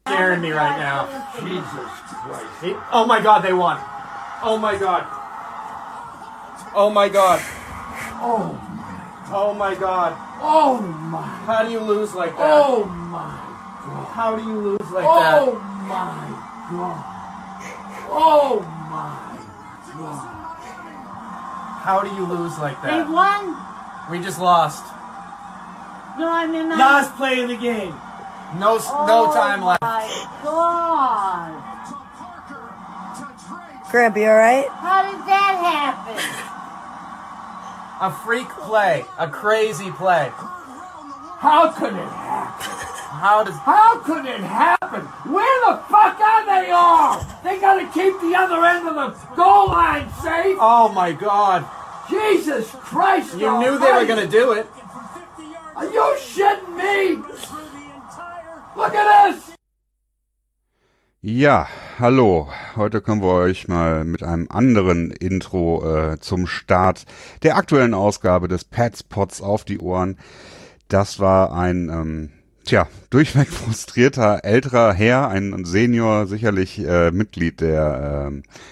scaring me right now. Jesus Christ. Oh my God, they won. Oh my God. Oh my God. Oh Oh my God. Oh my. How do you lose like that? Oh my God. How do you lose like that? Oh my God. Oh my God. How do you lose like They that? won. We just lost. No, I mean that. Last play of the game. No time left. Oh my God. Graham, you alright? How did that happen? A freak play. A crazy play. How could it happen? How could it happen? Where the fuck are they all? They gotta keep the other end of the goal line safe. Oh my God. Jesus Christ. You knew they were gonna do it. Are you shitting me? Look at this. Ja, hallo. Heute kommen wir euch mal mit einem anderen Intro zum Start der aktuellen Ausgabe des Pats Pods auf die Ohren. Das war ein, durchweg frustrierter älterer Herr, ein Senior, sicherlich Mitglied der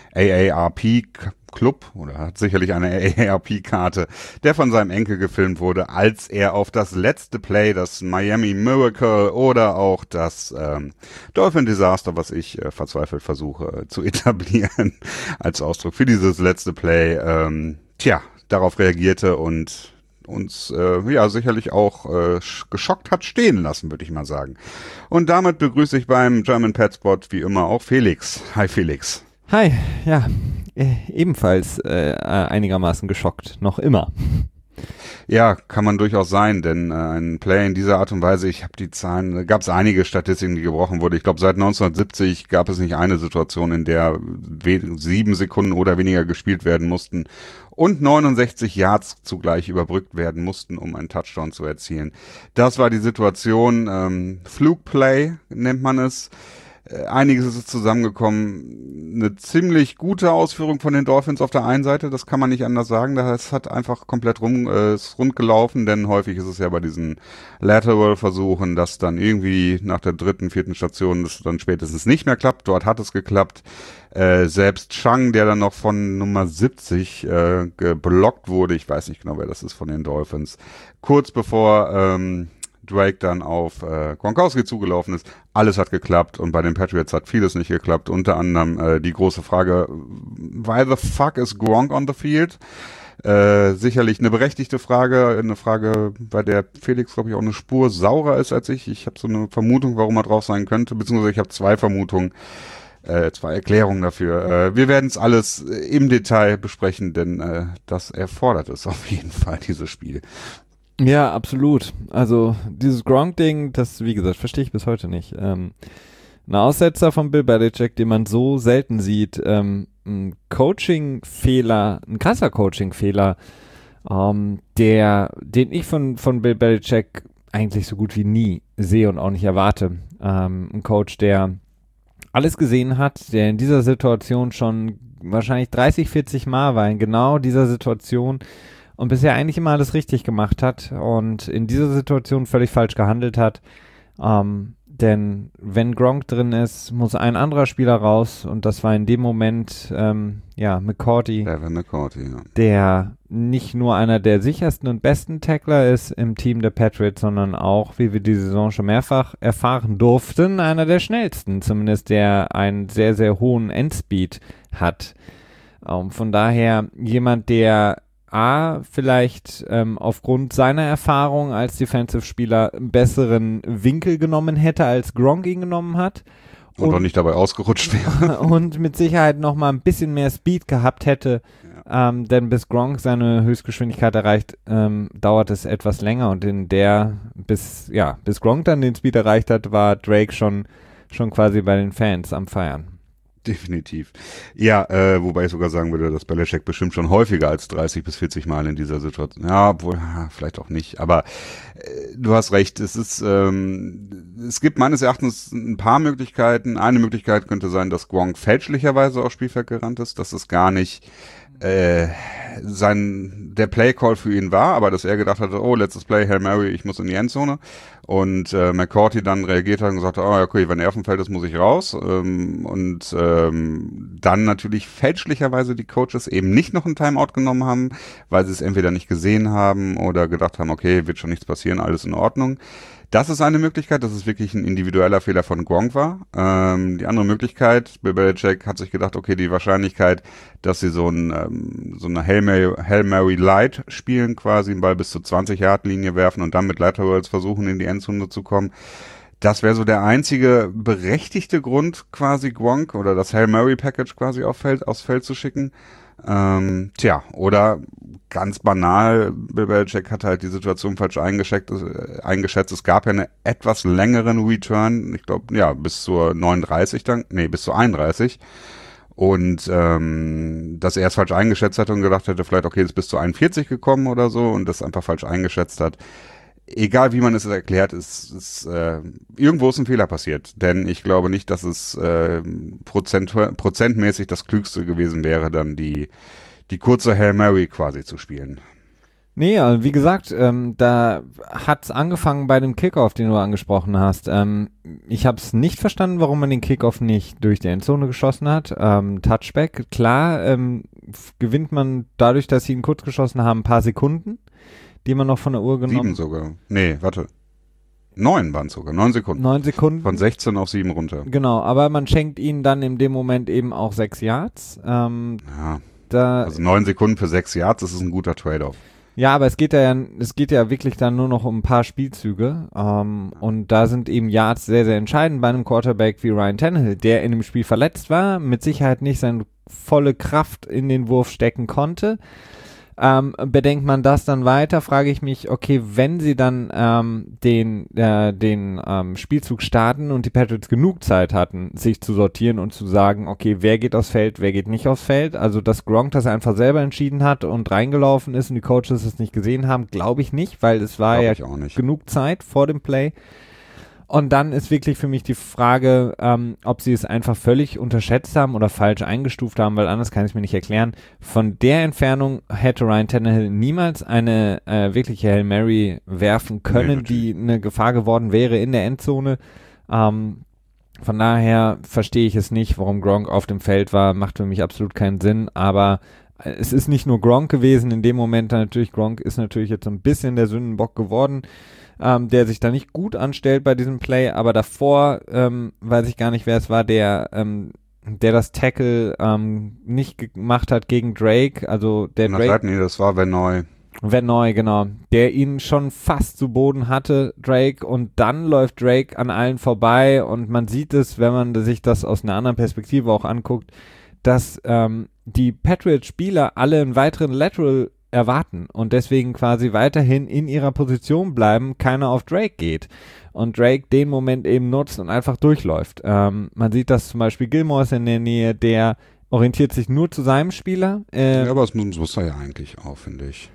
AARP Club oder hat sicherlich eine AARP-Karte, der von seinem Enkel gefilmt wurde, als er auf das letzte Play, das Miami Miracle oder auch das Dolphin Disaster, was ich verzweifelt versuche zu etablieren, als Ausdruck für dieses letzte Play, darauf reagierte und uns sicherlich auch geschockt hat stehen lassen, würde ich mal sagen. Und damit begrüße ich beim German Pet Spot wie immer auch Felix. Hi Felix. Hi, ja, ebenfalls einigermaßen geschockt, noch immer. Ja, kann man durchaus sein, denn ein Play in dieser Art und Weise, ich habe die Zahlen, gab es einige Statistiken, die gebrochen wurden. Ich glaube, seit 1970 gab es nicht eine Situation, in der 7 Sekunden oder weniger gespielt werden mussten und 69 Yards zugleich überbrückt werden mussten, um einen Touchdown zu erzielen. Das war die Situation, Flugplay nennt man es. Einiges ist zusammengekommen. Eine ziemlich gute Ausführung von den Dolphins auf der einen Seite, das kann man nicht anders sagen. Das hat einfach komplett ist rund gelaufen, denn häufig ist es ja bei diesen Lateral-Versuchen, dass dann irgendwie nach der 3., 4. Station das dann spätestens nicht mehr klappt. Dort hat es geklappt. Selbst Chang, der dann noch von Nummer 70 geblockt wurde, ich weiß nicht genau, wer das ist von den Dolphins, kurz bevor Drake dann auf Gronkowski zugelaufen ist. Alles hat geklappt und bei den Patriots hat vieles nicht geklappt. Unter anderem die große Frage, why the fuck is Gronk on the field? Sicherlich eine berechtigte Frage, eine Frage, bei der Felix, glaube ich, auch eine Spur saurer ist als ich. Ich habe so eine Vermutung, warum er drauf sein könnte, beziehungsweise ich habe 2 Vermutungen, 2 Erklärungen dafür. Wir werden es alles im Detail besprechen, denn das erfordert es auf jeden Fall, dieses Spiel. Ja, absolut. Also dieses Gronk-Ding, das, wie gesagt, verstehe ich bis heute nicht. Ein Aussetzer von Bill Belichick, den man so selten sieht, ein Coaching-Fehler, ein krasser Coaching-Fehler, den ich von Bill Belichick eigentlich so gut wie nie sehe und auch nicht erwarte. Ein Coach, der alles gesehen hat, der in dieser Situation schon wahrscheinlich 30, 40 Mal war, in genau dieser Situation und bisher eigentlich immer alles richtig gemacht hat und in dieser Situation völlig falsch gehandelt hat. Denn wenn Gronk drin ist, muss ein anderer Spieler raus und das war in dem Moment McCourty, Evan McCourty, ja. Der nicht nur einer der sichersten und besten Tackler ist im Team der Patriots, sondern auch, wie wir die Saison schon mehrfach erfahren durften, einer der schnellsten, zumindest der einen sehr, sehr hohen Endspeed hat. Von daher jemand, der vielleicht aufgrund seiner Erfahrung als Defensive-Spieler einen besseren Winkel genommen hätte, als Gronk ihn genommen hat. Und auch nicht dabei ausgerutscht wäre. Und mit Sicherheit noch mal ein bisschen mehr Speed gehabt hätte. Ja. Denn bis Gronk seine Höchstgeschwindigkeit erreicht, dauert es etwas länger. Und bis Gronk dann den Speed erreicht hat, war Drake schon quasi bei den Fans am Feiern. Definitiv. Ja, wobei ich sogar sagen würde, dass Belichick bestimmt schon häufiger als 30 bis 40 Mal in dieser Situation, vielleicht auch nicht, aber du hast recht, es gibt meines Erachtens ein paar Möglichkeiten. Eine Möglichkeit könnte sein, dass Gronk fälschlicherweise aufs Spielfeld gerannt ist, dass es gar nicht der Play-Call für ihn war, aber dass er gedacht hatte, oh, letztes Play, Hail Mary, ich muss in die Endzone. und McCourty dann reagiert hat und gesagt hat, oh, okay, wenn er auf dem Feld ist, muss ich raus. Dann natürlich fälschlicherweise die Coaches eben nicht noch ein Timeout genommen haben, weil sie es entweder nicht gesehen haben oder gedacht haben, okay, wird schon nichts passieren, alles in Ordnung. Das ist eine Möglichkeit, dass es wirklich ein individueller Fehler von Gronk war. Die andere Möglichkeit, Bill Belichick hat sich gedacht, okay, die Wahrscheinlichkeit, dass sie so eine Hail Mary Light spielen, quasi einen Ball bis zur 20-Yard-Linie werfen und dann mit Laterals versuchen, in die Endzone zu kommen. Das wäre so der einzige berechtigte Grund, quasi Gronk oder das Hail Mary Package quasi aufs Feld zu schicken. Oder ganz banal, Bill Belichick hat halt die Situation falsch eingeschätzt. Es gab ja einen etwas längeren Return, ich glaube, ja, bis zur 31. Und dass er es falsch eingeschätzt hat und gedacht hätte, vielleicht, okay, ist bis zu 41 gekommen oder so und das einfach falsch eingeschätzt hat. Egal wie man es erklärt, irgendwo ist ein Fehler passiert. Denn ich glaube nicht, dass es prozentmäßig das Klügste gewesen wäre, dann die kurze Hail Mary quasi zu spielen. Nee, also wie gesagt, da hat's angefangen bei dem Kickoff, den du angesprochen hast. Ich habe es nicht verstanden, warum man den Kickoff nicht durch die Endzone geschossen hat. Touchback, klar, gewinnt man dadurch, dass sie ihn kurz geschossen haben, ein paar Sekunden, die man noch von der Uhr genommen. 7 sogar. Nee, warte. 9 waren es sogar. 9 Sekunden. 9 Sekunden. Von 16 auf 7 runter. Genau, aber man schenkt ihnen dann in dem Moment eben auch 6 Yards. Also 9 Sekunden für 6 Yards, das ist ein guter Trade-off. Ja, aber es geht ja wirklich dann nur noch um ein paar Spielzüge. Und da sind eben Yards sehr, sehr entscheidend bei einem Quarterback wie Ryan Tannehill, der in dem Spiel verletzt war, mit Sicherheit nicht seine volle Kraft in den Wurf stecken konnte. Bedenkt man das dann weiter, frage ich mich, okay, wenn sie dann den Spielzug starten und die Patriots genug Zeit hatten, sich zu sortieren und zu sagen, okay, wer geht aufs Feld, wer geht nicht aufs Feld, also dass Gronk das einfach selber entschieden hat und reingelaufen ist und die Coaches es nicht gesehen haben, glaube ich nicht, weil es war ja genug Zeit vor dem Play. Und dann ist wirklich für mich die Frage, ob sie es einfach völlig unterschätzt haben oder falsch eingestuft haben, weil anders kann ich es mir nicht erklären. Von der Entfernung hätte Ryan Tannehill niemals eine wirkliche Hail Mary werfen können, die eine Gefahr geworden wäre in der Endzone. Von daher verstehe ich es nicht, warum Gronk auf dem Feld war, macht für mich absolut keinen Sinn, aber es ist nicht nur Gronk gewesen, in dem Moment natürlich, Gronk ist natürlich jetzt so ein bisschen der Sündenbock geworden, der sich da nicht gut anstellt bei diesem Play, aber davor weiß ich gar nicht, wer es war, der das Tackle nicht gemacht hat gegen Drake, also der Drake. Nee, das war Verneu, genau, der ihn schon fast zu Boden hatte, Drake, und dann läuft Drake an allen vorbei und man sieht es, wenn man sich das aus einer anderen Perspektive auch anguckt, dass die Patriots-Spieler alle einen weiteren Lateral erwarten und deswegen quasi weiterhin in ihrer Position bleiben, keiner auf Drake geht und Drake den Moment eben nutzt und einfach durchläuft. Man sieht, dass zum Beispiel Gilmore ist in der Nähe, der orientiert sich nur zu seinem Spieler. Ja, aber das muss er ja eigentlich auch, finde ich.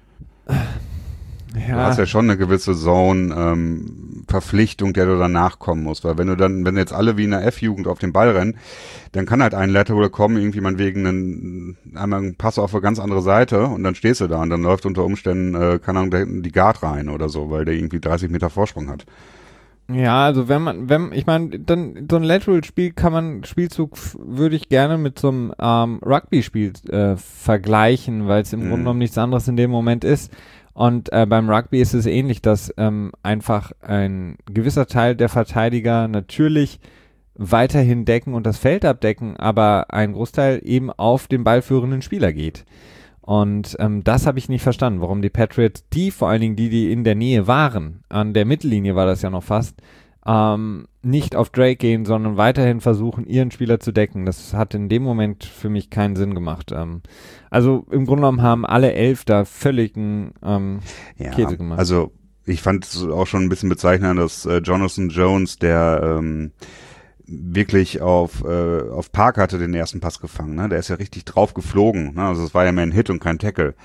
Ja. Du hast ja schon eine gewisse Zone-Verpflichtung, der du dann nachkommen musst, weil wenn jetzt alle wie in der F-Jugend auf den Ball rennen, dann kann halt ein Lateral kommen, irgendwie man wegen einmal einen Pass auf eine ganz andere Seite und dann stehst du da und dann läuft unter Umständen, keine Ahnung, die Guard rein oder so, weil der irgendwie 30 Meter Vorsprung hat. Ja, also ich meine, dann so ein Spielzug würde ich gerne mit so einem Rugby-Spiel vergleichen, weil es im Grunde genommen nichts anderes in dem Moment ist. Und beim Rugby ist es ähnlich, dass einfach ein gewisser Teil der Verteidiger natürlich weiterhin decken und das Feld abdecken, aber ein Großteil eben auf den ballführenden Spieler geht. Und das habe ich nicht verstanden, warum die Patriots, vor allen Dingen die in der Nähe waren, an der Mittellinie war das ja noch fast, nicht auf Drake gehen, sondern weiterhin versuchen, ihren Spieler zu decken. Das hat in dem Moment für mich keinen Sinn gemacht. Also im Grunde genommen haben alle 11 da völligen Käse gemacht. Also ich fand es auch schon ein bisschen bezeichnend, dass Jonathan Jones, der wirklich auf Park hatte den ersten Pass gefangen. Ne? Der ist ja richtig drauf geflogen. Ne? Also es war ja mehr ein Hit und kein Tackle.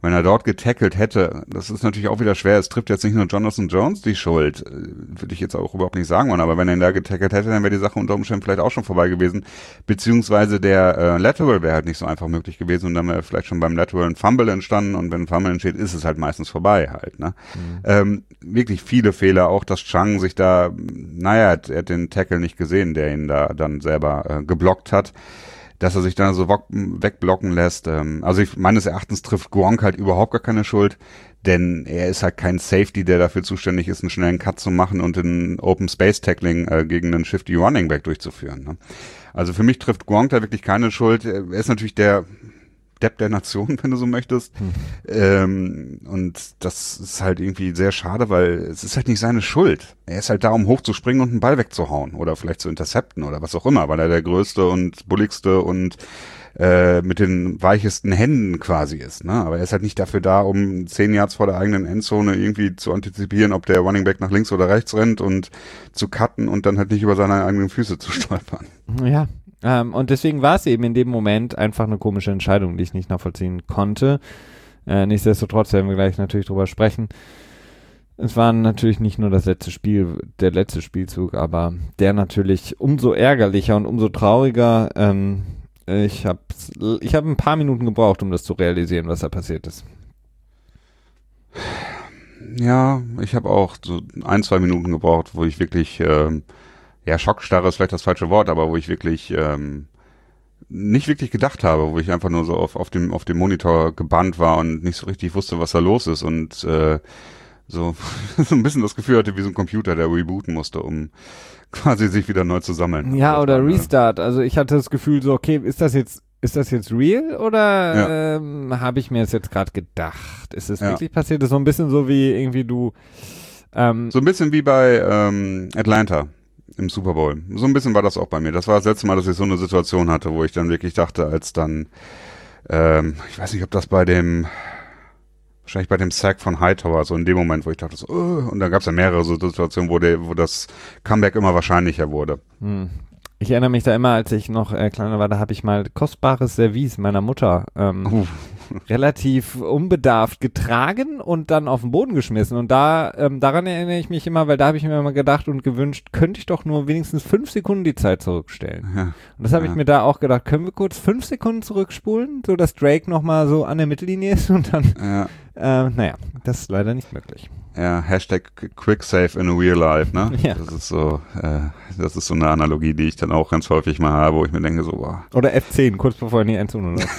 wenn er dort getackelt hätte, das ist natürlich auch wieder schwer, es trifft jetzt nicht nur Jonathan Jones die Schuld, würde ich jetzt auch überhaupt nicht sagen wollen, aber wenn er ihn da getackelt hätte, dann wäre die Sache unter Umständen vielleicht auch schon vorbei gewesen, beziehungsweise der Lateral wäre halt nicht so einfach möglich gewesen und dann wäre vielleicht schon beim Lateral ein Fumble entstanden und wenn ein Fumble entsteht, ist es halt meistens vorbei halt, ne? Wirklich viele Fehler, auch dass Chang sich da, er hat den Tackle nicht gesehen, der ihn da dann selber geblockt hat, dass er sich dann so wegblocken lässt. Meines Erachtens trifft Gronk halt überhaupt gar keine Schuld, denn er ist halt kein Safety, der dafür zuständig ist, einen schnellen Cut zu machen und einen Open Space Tackling gegen einen Shifty Running Back durchzuführen. Ne? Also für mich trifft Gronk da wirklich keine Schuld. Er ist natürlich der Depp der Nation, wenn du so möchtest. Und das ist halt irgendwie sehr schade, weil es ist halt nicht seine Schuld. Er ist halt da, um hochzuspringen und einen Ball wegzuhauen oder vielleicht zu intercepten oder was auch immer, weil er der größte und bulligste und mit den weichesten Händen quasi ist. Ne? Aber er ist halt nicht dafür da, um 10 Yards vor der eigenen Endzone irgendwie zu antizipieren, ob der Running Back nach links oder rechts rennt und zu cutten und dann halt nicht über seine eigenen Füße zu stolpern. Ja. Und deswegen war es eben in dem Moment einfach eine komische Entscheidung, die ich nicht nachvollziehen konnte. Nichtsdestotrotz werden wir gleich natürlich drüber sprechen. Es war natürlich nicht nur das letzte Spiel, der letzte Spielzug, aber der natürlich umso ärgerlicher und umso trauriger. Ich hab ein paar Minuten gebraucht, um das zu realisieren, was da passiert ist. Ja, ich habe auch so 1-2 Minuten gebraucht, wo ich wirklich Schockstarre ist vielleicht das falsche Wort, aber wo ich wirklich nicht wirklich gedacht habe, wo ich einfach nur so auf dem Monitor gebannt war und nicht so richtig wusste, was da los ist und so ein bisschen das Gefühl hatte, wie so ein Computer, der rebooten musste, um quasi sich wieder neu zu sammeln. Ja, oder Restart. Also ich hatte das Gefühl so, okay, ist das jetzt real oder habe ich mir das jetzt gerade gedacht? Ist es wirklich passiert? Das ist so ein bisschen so wie irgendwie du so ein bisschen wie bei Atlanta im Super Bowl. So ein bisschen war das auch bei mir. Das war das letzte Mal, dass ich so eine Situation hatte, wo ich dann wirklich dachte, als dann ich weiß nicht, ob das wahrscheinlich bei dem Sack von Hightower, so in dem Moment, wo ich dachte so, und dann gab es ja mehrere so Situationen, wo das Comeback immer wahrscheinlicher wurde. Ich erinnere mich da immer, als ich noch kleiner war, da habe ich mal kostbares Service meiner Mutter relativ unbedarft getragen und dann auf den Boden geschmissen. Und daran erinnere ich mich immer, weil da habe ich mir immer gedacht und gewünscht, könnte ich doch nur wenigstens 5 Sekunden die Zeit zurückstellen. Ja. Und das habe ich mir da auch gedacht, können wir kurz 5 Sekunden zurückspulen, so dass Drake nochmal so an der Mittellinie ist und dann, das ist leider nicht möglich. Ja, Hashtag QuickSave in real life, ne? Ja. Das ist so eine Analogie, die ich dann auch ganz häufig mal habe, wo ich mir denke so, boah. Oder F10, kurz bevor in die Endzone läuft.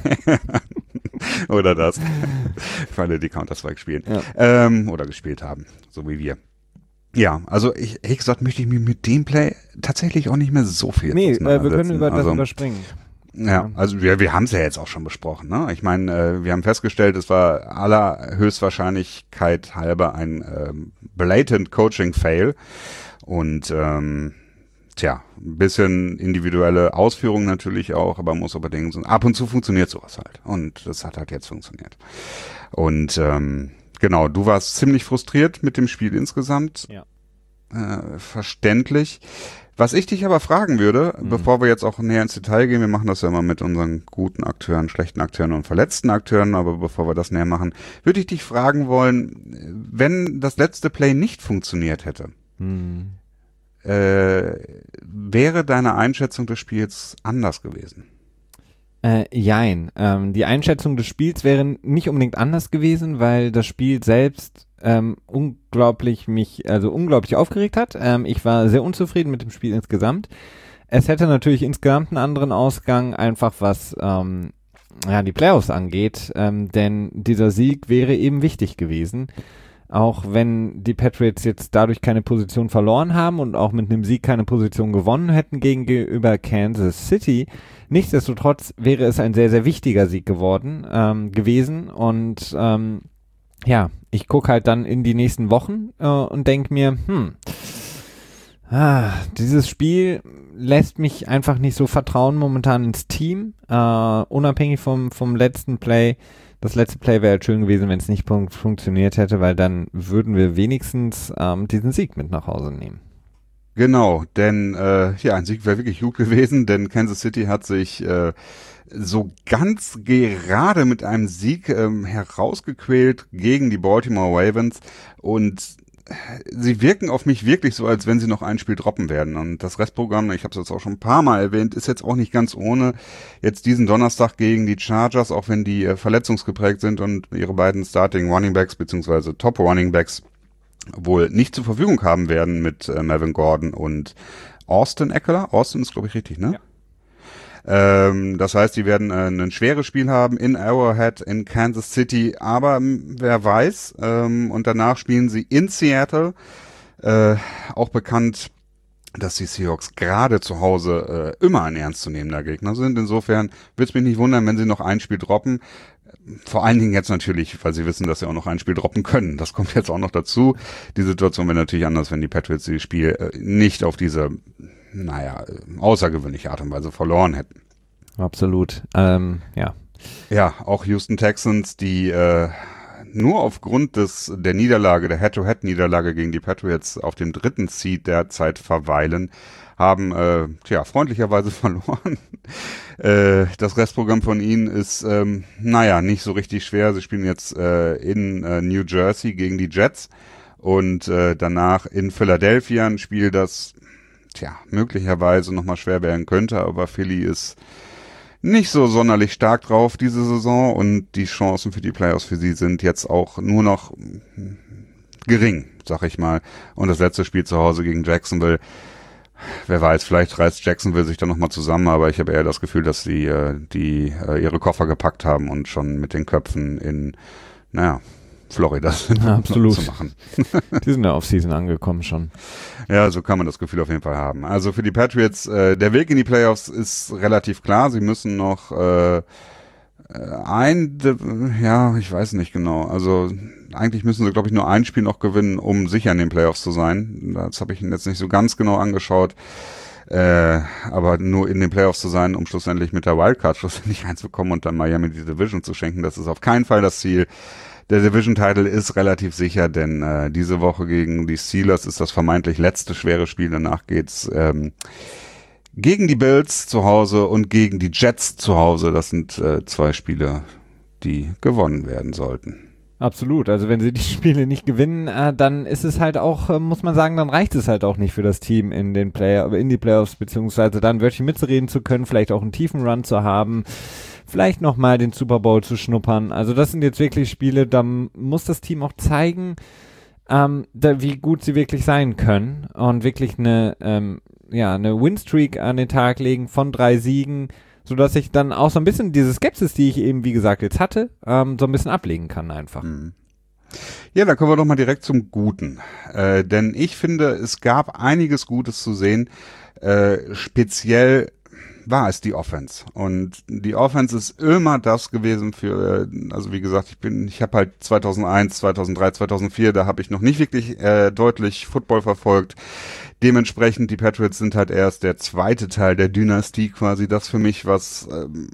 Oder das. Für alle, die Counter-Strike spielen. Ja. Oder gespielt haben, so wie wir. Ja, also ehrlich gesagt möchte ich mir mit dem Play tatsächlich auch nicht mehr so viel wir können über das überspringen. Ja, also wir haben es ja jetzt auch schon besprochen, ne? Ich meine, wir haben festgestellt, es war aller Höchstwahrscheinlichkeit halber ein blatant Coaching-Fail und ein bisschen individuelle Ausführung natürlich auch, aber muss unbedingt so, ab und zu funktioniert sowas halt und das hat halt jetzt funktioniert. Und genau, du warst ziemlich frustriert mit dem Spiel insgesamt. Ja. Verständlich. Was ich dich aber fragen würde, bevor wir jetzt auch näher ins Detail gehen, wir machen das ja immer mit unseren guten Akteuren, schlechten Akteuren und verletzten Akteuren, aber bevor wir das näher machen, würde ich dich fragen wollen, wenn das letzte Play nicht funktioniert hätte, wäre deine Einschätzung des Spiels anders gewesen? Jein. Die Einschätzung des Spiels wäre nicht unbedingt anders gewesen, weil das Spiel selbst unglaublich aufgeregt hat. Ich war sehr unzufrieden mit dem Spiel insgesamt. Es hätte natürlich insgesamt einen anderen Ausgang, einfach was die Playoffs angeht, denn dieser Sieg wäre eben wichtig gewesen. Auch wenn die Patriots jetzt dadurch keine Position verloren haben und auch mit einem Sieg keine Position gewonnen hätten gegenüber Kansas City, nichtsdestotrotz wäre es ein sehr, sehr wichtiger Sieg gewesen und ich gucke halt dann in die nächsten Wochen und denke mir, dieses Spiel lässt mich einfach nicht so vertrauen momentan ins Team, unabhängig vom letzten Play. Das letzte Play wäre halt schön gewesen, wenn es nicht funktioniert hätte, weil dann würden wir wenigstens diesen Sieg mit nach Hause nehmen. Genau, denn ein Sieg wäre wirklich gut gewesen, denn Kansas City hat sich so ganz gerade mit einem Sieg herausgequält gegen die Baltimore Ravens und sie wirken auf mich wirklich so, als wenn sie noch ein Spiel droppen werden. Und das Restprogramm, ich habe es jetzt auch schon ein paar Mal erwähnt, ist jetzt auch nicht ganz ohne. Jetzt diesen Donnerstag gegen die Chargers, auch wenn die verletzungsgeprägt sind und ihre beiden Starting Running Backs bzw. Top Running Backs wohl nicht zur Verfügung haben werden mit Melvin Gordon und Austin Eckler. Austin ist, glaube ich, richtig, ne? Ja. Das heißt, die werden ein schweres Spiel haben in Arrowhead in Kansas City, aber wer weiß. Und danach spielen sie in Seattle, auch bekannt, dass die Seahawks gerade zu Hause immer ein ernstzunehmender Gegner sind. Insofern würde es mich nicht wundern, wenn sie noch ein Spiel droppen. Vor allen Dingen jetzt natürlich, weil sie wissen, dass sie auch noch ein Spiel droppen können. Das kommt jetzt auch noch dazu. Die Situation wäre natürlich anders, wenn die Patriots das Spiel nicht auf diese außergewöhnliche Art und Weise verloren hätten. Absolut, ja. Ja, auch Houston Texans, die nur aufgrund der Niederlage, der Head-to-Head-Niederlage gegen die Patriots auf dem 3. Seed derzeit verweilen, haben freundlicherweise verloren. Das Restprogramm von ihnen ist, nicht so richtig schwer. Sie spielen jetzt in New Jersey gegen die Jets und danach in Philadelphia ein Spiel, das möglicherweise nochmal schwer werden könnte, aber Philly ist nicht so sonderlich stark drauf diese Saison und die Chancen für die Playoffs für sie sind jetzt auch nur noch gering, sag ich mal. Und das letzte Spiel zu Hause gegen Jacksonville, wer weiß, vielleicht reißt Jacksonville sich dann nochmal zusammen, aber ich habe eher das Gefühl, dass sie ihre Koffer gepackt haben und schon mit den Köpfen in, Florida sind, absolut zu machen. Die sind in der Offseason angekommen schon. Ja, so kann man das Gefühl auf jeden Fall haben. Also für die Patriots, der Weg in die Playoffs ist relativ klar. Sie müssen noch ich weiß nicht genau. Also eigentlich müssen sie, glaube ich, nur ein Spiel noch gewinnen, um sicher in den Playoffs zu sein. Das habe ich jetzt nicht so ganz genau angeschaut. Aber nur in den Playoffs zu sein, um schlussendlich mit der Wildcard schlussendlich reinzukommen und dann Miami die Division zu schenken, das ist auf keinen Fall das Ziel. Der Division-Title ist relativ sicher, denn diese Woche gegen die Steelers ist das vermeintlich letzte schwere Spiel. Danach geht's gegen die Bills zu Hause und gegen die Jets zu Hause. Das sind 2 Spiele, die gewonnen werden sollten. Absolut, also wenn sie die Spiele nicht gewinnen, dann ist es halt auch, muss man sagen, dann reicht es halt auch nicht für das Team in die Playoffs, beziehungsweise dann wirklich mitzureden zu können, vielleicht auch einen tiefen Run zu haben, vielleicht nochmal den Super Bowl zu schnuppern. Also das sind jetzt wirklich Spiele, da muss das Team auch zeigen, wie gut sie wirklich sein können und wirklich eine Winstreak an den Tag legen von 3 Siegen, sodass ich dann auch so ein bisschen diese Skepsis, die ich eben, wie gesagt, jetzt hatte, so ein bisschen ablegen kann einfach. Ja, dann kommen wir doch mal direkt zum Guten. Denn ich finde, es gab einiges Gutes zu sehen. Speziell war es die Offense. Und die Offense ist immer das gewesen also wie gesagt, ich habe halt 2001, 2003, 2004, da habe ich noch nicht wirklich deutlich Football verfolgt. Dementsprechend, die Patriots sind halt erst der zweite Teil der Dynastie quasi, das für mich was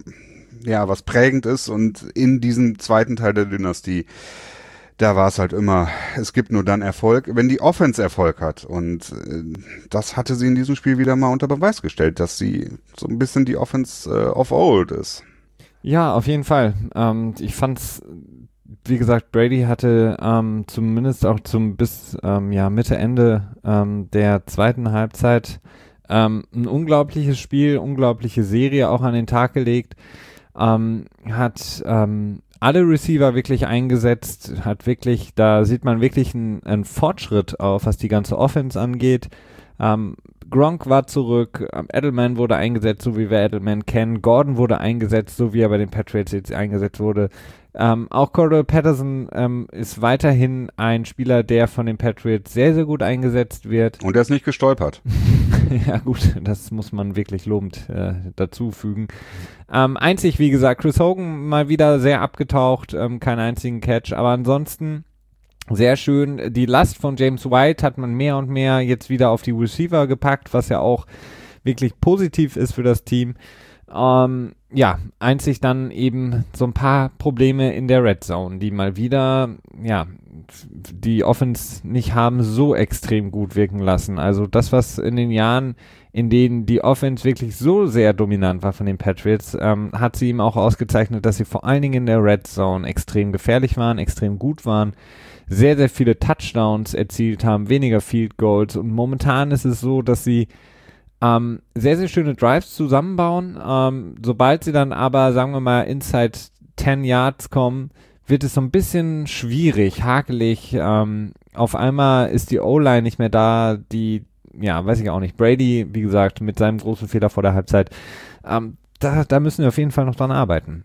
prägend ist. Und in diesem zweiten Teil der Dynastie, da war es halt immer, es gibt nur dann Erfolg, wenn die Offense Erfolg hat. Und das hatte sie in diesem Spiel wieder mal unter Beweis gestellt, dass sie so ein bisschen die Offense of old ist. Ja, auf jeden Fall. Ich fand's, wie gesagt, Brady hatte zumindest auch bis Mitte, Ende der zweiten Halbzeit ein unglaubliches Spiel, unglaubliche Serie auch an den Tag gelegt, hat alle Receiver wirklich eingesetzt, da sieht man wirklich einen Fortschritt auf, was die ganze Offense angeht. Gronk war zurück, Edelman wurde eingesetzt, so wie wir Edelman kennen, Gordon wurde eingesetzt, so wie er bei den Patriots jetzt eingesetzt wurde. Auch Cordell Patterson ist weiterhin ein Spieler, der von den Patriots sehr, sehr gut eingesetzt wird. Und er ist nicht gestolpert. Ja gut, das muss man wirklich lobend dazu fügen. Einzig, wie gesagt, Chris Hogan mal wieder sehr abgetaucht, keinen einzigen Catch, aber ansonsten sehr schön. Die Last von James White hat man mehr und mehr jetzt wieder auf die Receiver gepackt, was ja auch wirklich positiv ist für das Team. Ja, einzig dann eben so ein paar Probleme in der Red Zone, die mal wieder, ja, die Offense nicht haben so extrem gut wirken lassen. Also das, was in den Jahren, in denen die Offense wirklich so sehr dominant war von den Patriots, hat sie ihm auch ausgezeichnet, dass sie vor allen Dingen in der Red Zone extrem gefährlich waren, extrem gut waren, sehr, sehr viele Touchdowns erzielt haben, weniger Field Goals, und momentan ist es so, dass sie sehr, sehr schöne Drives zusammenbauen. Sobald sie dann aber, sagen wir mal, inside 10 Yards kommen, wird es so ein bisschen schwierig, hakelig. Auf einmal ist die O-Line nicht mehr da, ja, weiß ich auch nicht. Brady, wie gesagt, mit seinem großen Fehler vor der Halbzeit, da müssen wir auf jeden Fall noch dran arbeiten.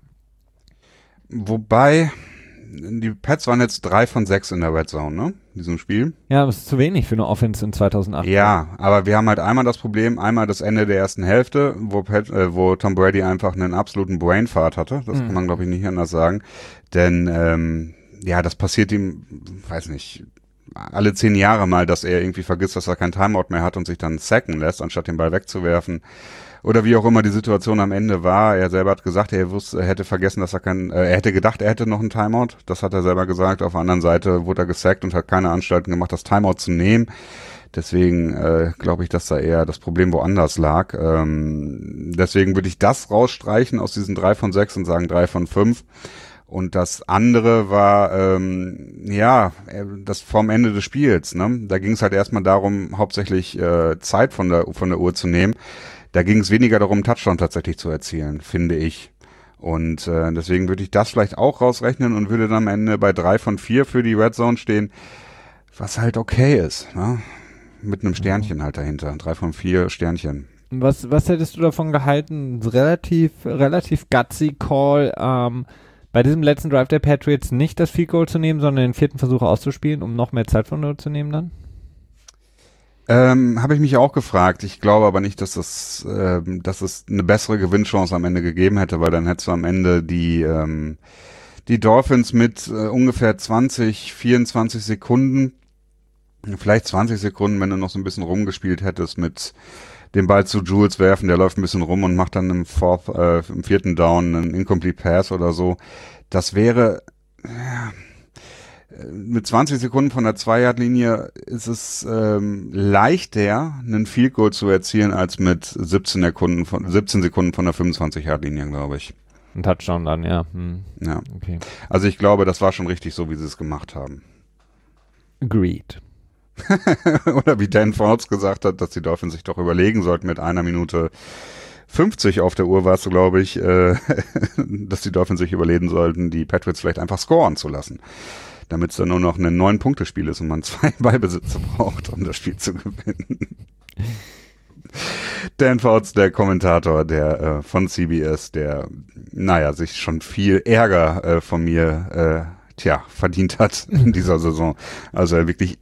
Wobei, die Pats waren jetzt 3 von 6 in der Red Zone, ne? In diesem Spiel. Ja, das ist zu wenig für eine Offense in 2008. Ja, aber wir haben halt einmal das Problem, einmal das Ende der ersten Hälfte, wo Tom Brady einfach einen absoluten Brainfart hatte. Das kann man, glaube ich, nicht anders sagen. Denn, ja, das passiert ihm, weiß nicht, alle 10 Jahre mal, dass er irgendwie vergisst, dass er kein Timeout mehr hat und sich dann sacken lässt, anstatt den Ball wegzuwerfen. Oder wie auch immer die Situation am Ende war. Er selber hat gesagt, er hätte vergessen, dass er er hätte gedacht, er hätte noch einen Timeout. Das hat er selber gesagt. Auf der anderen Seite wurde er gesackt und hat keine Anstalten gemacht, das Timeout zu nehmen. Deswegen glaube ich, dass da eher das Problem woanders lag. Deswegen würde ich das rausstreichen aus diesen 3 von 6 und sagen 3 von 5. Und das andere war, das vorm Ende des Spiels. Ne? Da ging es halt erstmal darum, hauptsächlich Zeit von der Uhr zu nehmen. Da ging es weniger darum, einen Touchdown tatsächlich zu erzielen, finde ich. Und deswegen würde ich das vielleicht auch rausrechnen und würde dann am Ende bei 3 von 4 für die Red Zone stehen, was halt okay ist. Ne? Mit einem Sternchen halt dahinter. 3 von 4 Sternchen. Was hättest du davon gehalten? Relativ gutsy Call, bei diesem letzten Drive der Patriots nicht das Field Goal zu nehmen, sondern den 4. Versuch auszuspielen, um noch mehr Zeit von Null zu nehmen dann? Habe ich mich auch gefragt. Ich glaube aber nicht, dass es eine bessere Gewinnchance am Ende gegeben hätte, weil dann hättest du am Ende die Dolphins mit ungefähr 24 Sekunden, vielleicht 20 Sekunden, wenn du noch so ein bisschen rumgespielt hättest mit den Ball zu Jules werfen, der läuft ein bisschen rum und macht dann im 4. Down einen Incomplete Pass oder so. Das wäre, mit 20 Sekunden von der 2-Yard-Linie ist es leichter, einen Field Goal zu erzielen, als mit 17 Sekunden von der 25-Yard-Linie, glaube ich. Ein Touchdown dann, ja. Ja. Okay. Also ich glaube, das war schon richtig so, wie sie es gemacht haben. Agreed. Oder wie Dan Fouts gesagt hat, dass die Dolphins sich doch überlegen sollten, mit 1 Minute 50 auf der Uhr war es, glaube ich, dass die Dolphins sich überlegen sollten, die Patriots vielleicht einfach scoren zu lassen, damit es dann nur noch ein 9-Punkte-Spiel ist und man 2 Ballbesitze braucht, um das Spiel zu gewinnen. Dan Fouts, der Kommentator der von CBS, der, sich schon viel Ärger von mir verdient hat in dieser Saison. Also er wirklich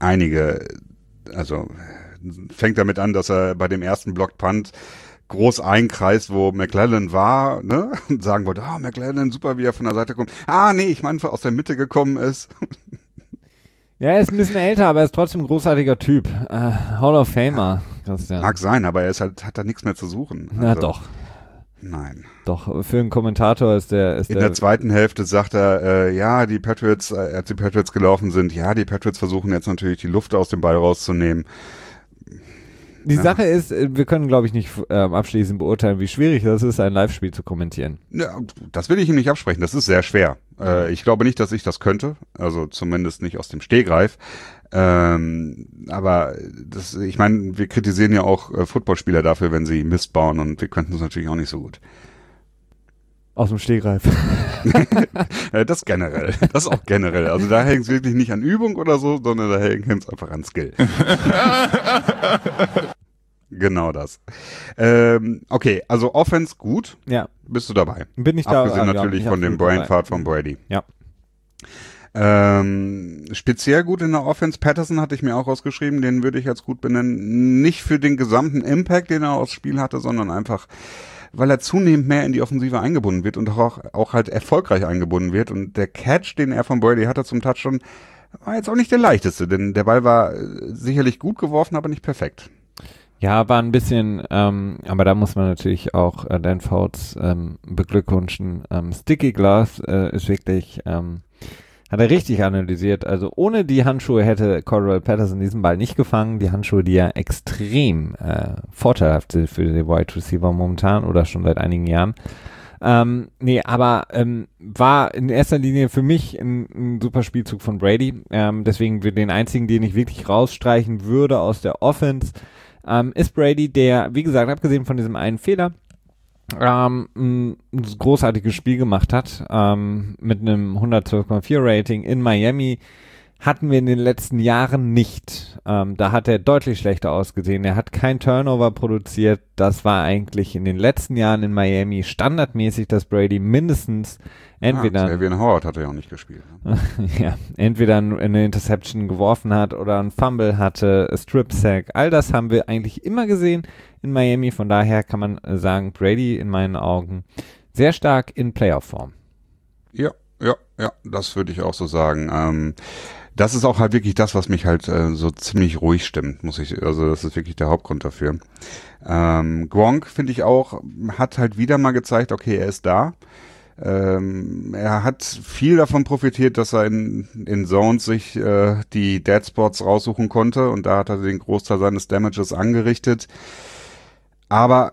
fängt damit an, dass er bei dem ersten Block Punt groß einkreist, wo McClellan war, ne? Und sagen wollte, McClellan, super, wie er von der Seite kommt. Ich meine, aus der Mitte gekommen ist. Ja, er ist ein bisschen älter, aber er ist trotzdem ein großartiger Typ. Hall of Famer. Christian. Mag sein, aber er hat da nichts mehr zu suchen. Na doch. Nein. Doch, für einen Kommentator ist der... In der zweiten Hälfte sagt er, die Patriots, als die Patriots gelaufen sind, die Patriots versuchen jetzt natürlich die Luft aus dem Ball rauszunehmen. Die Sache ist, wir können, glaube ich, nicht abschließend beurteilen, wie schwierig das ist, ein Live-Spiel zu kommentieren. Ja, das will ich ihm nicht absprechen, das ist sehr schwer. Ich glaube nicht, dass ich das könnte, also zumindest nicht aus dem Stegreif. Aber ich meine, wir kritisieren ja auch Footballspieler dafür, wenn sie Mist bauen, und wir könnten es natürlich auch nicht so gut. Aus dem Stegreif. Das generell. Das auch generell. Also da hängt es wirklich nicht an Übung oder so, sondern da hängt es einfach an Skill. Genau das. Okay, also Offense gut. Ja. Bist du dabei? Bin ich da. Abgesehen natürlich von dem Brainfart von Brady. Ja. Speziell gut in der Offense, Patterson hatte ich mir auch rausgeschrieben, den würde ich als gut benennen. Nicht für den gesamten Impact, den er aufs Spiel hatte, sondern einfach, weil er zunehmend mehr in die Offensive eingebunden wird und auch halt erfolgreich eingebunden wird. Und der Catch, den er von Brady hatte zum Touchdown, war jetzt auch nicht der leichteste, denn der Ball war sicherlich gut geworfen, aber nicht perfekt. Ja, war ein bisschen, aber da muss man natürlich auch Dan Fouts beglückwünschen. Sticky Glass ist wirklich, hat er richtig analysiert. Also ohne die Handschuhe hätte Cordell Patterson diesen Ball nicht gefangen. Die Handschuhe, die ja extrem vorteilhaft sind für die Wide Receiver momentan oder schon seit einigen Jahren. Aber war in erster Linie für mich ein super Spielzug von Brady. Deswegen den einzigen, den ich wirklich rausstreichen würde aus der Offense, ist Brady, der, wie gesagt, abgesehen von diesem einen Fehler, ein großartiges Spiel gemacht hat, mit einem 112,4 Rating in Miami. Hatten wir in den letzten Jahren nicht. Da hat er deutlich schlechter ausgesehen. Er hat kein Turnover produziert. Das war eigentlich in den letzten Jahren in Miami standardmäßig, dass Brady mindestens entweder Xavier Howard hat er ja auch nicht gespielt. Ne? ja, entweder eine Interception geworfen hat oder ein Fumble hatte, Strip Sack. All das haben wir eigentlich immer gesehen in Miami. Von daher kann man sagen, Brady in meinen Augen sehr stark in Playoff-Form. Ja, das würde ich auch so sagen. Das ist auch halt wirklich das, was mich halt so ziemlich ruhig stimmt, also das ist wirklich der Hauptgrund dafür. Gronk, finde ich auch, hat halt wieder mal gezeigt, okay, er ist da. Er hat viel davon profitiert, dass er in Zones sich die Dead Spots raussuchen konnte und da hat er den Großteil seines Damages angerichtet. Aber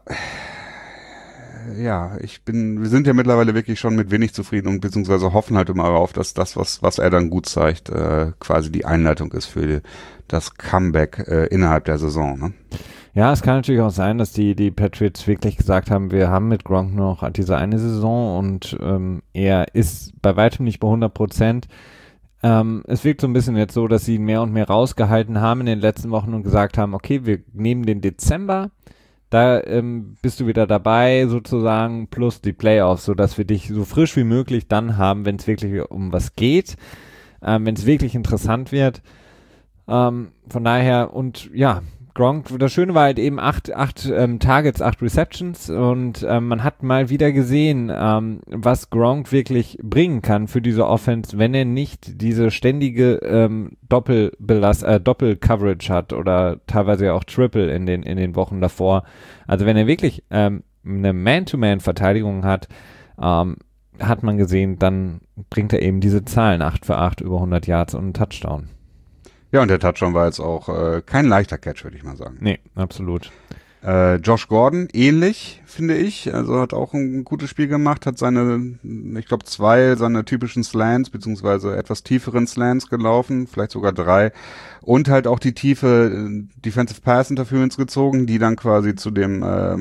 ja, wir sind ja mittlerweile wirklich schon mit wenig zufrieden und beziehungsweise hoffen halt immer darauf, dass das, was er dann gut zeigt, quasi die Einleitung ist für das Comeback innerhalb der Saison. Ne? Ja, es kann natürlich auch sein, dass die Patriots wirklich gesagt haben, wir haben mit Gronk noch diese eine Saison und er ist bei weitem nicht bei 100%. Es wirkt so ein bisschen jetzt so, dass sie ihn mehr und mehr rausgehalten haben in den letzten Wochen und gesagt haben, okay, wir nehmen den Dezember, da bist du wieder dabei sozusagen, plus die Playoffs, sodass wir dich so frisch wie möglich dann haben, wenn es wirklich um was geht, wenn es wirklich interessant wird. Von daher und ja, Gronk, das Schöne war halt eben 8 Targets, 8 Receptions und man hat mal wieder gesehen, was Gronk wirklich bringen kann für diese Offense, wenn er nicht diese ständige Doppel-Coverage hat oder teilweise auch Triple in den Wochen davor. Also wenn er wirklich eine Man-to-Man-Verteidigung hat, hat man gesehen, dann bringt er eben diese Zahlen 8 für 8 über 100 Yards und einen Touchdown. Ja, und der Touchdown war jetzt auch kein leichter Catch, würde ich mal sagen. Nee, absolut. Josh Gordon, ähnlich, finde ich. Also hat auch ein gutes Spiel gemacht, hat ich glaube 2 seiner typischen Slants, beziehungsweise etwas tieferen Slants gelaufen, vielleicht sogar 3. Und halt auch die tiefe Defensive Pass Interference gezogen, die dann quasi zu dem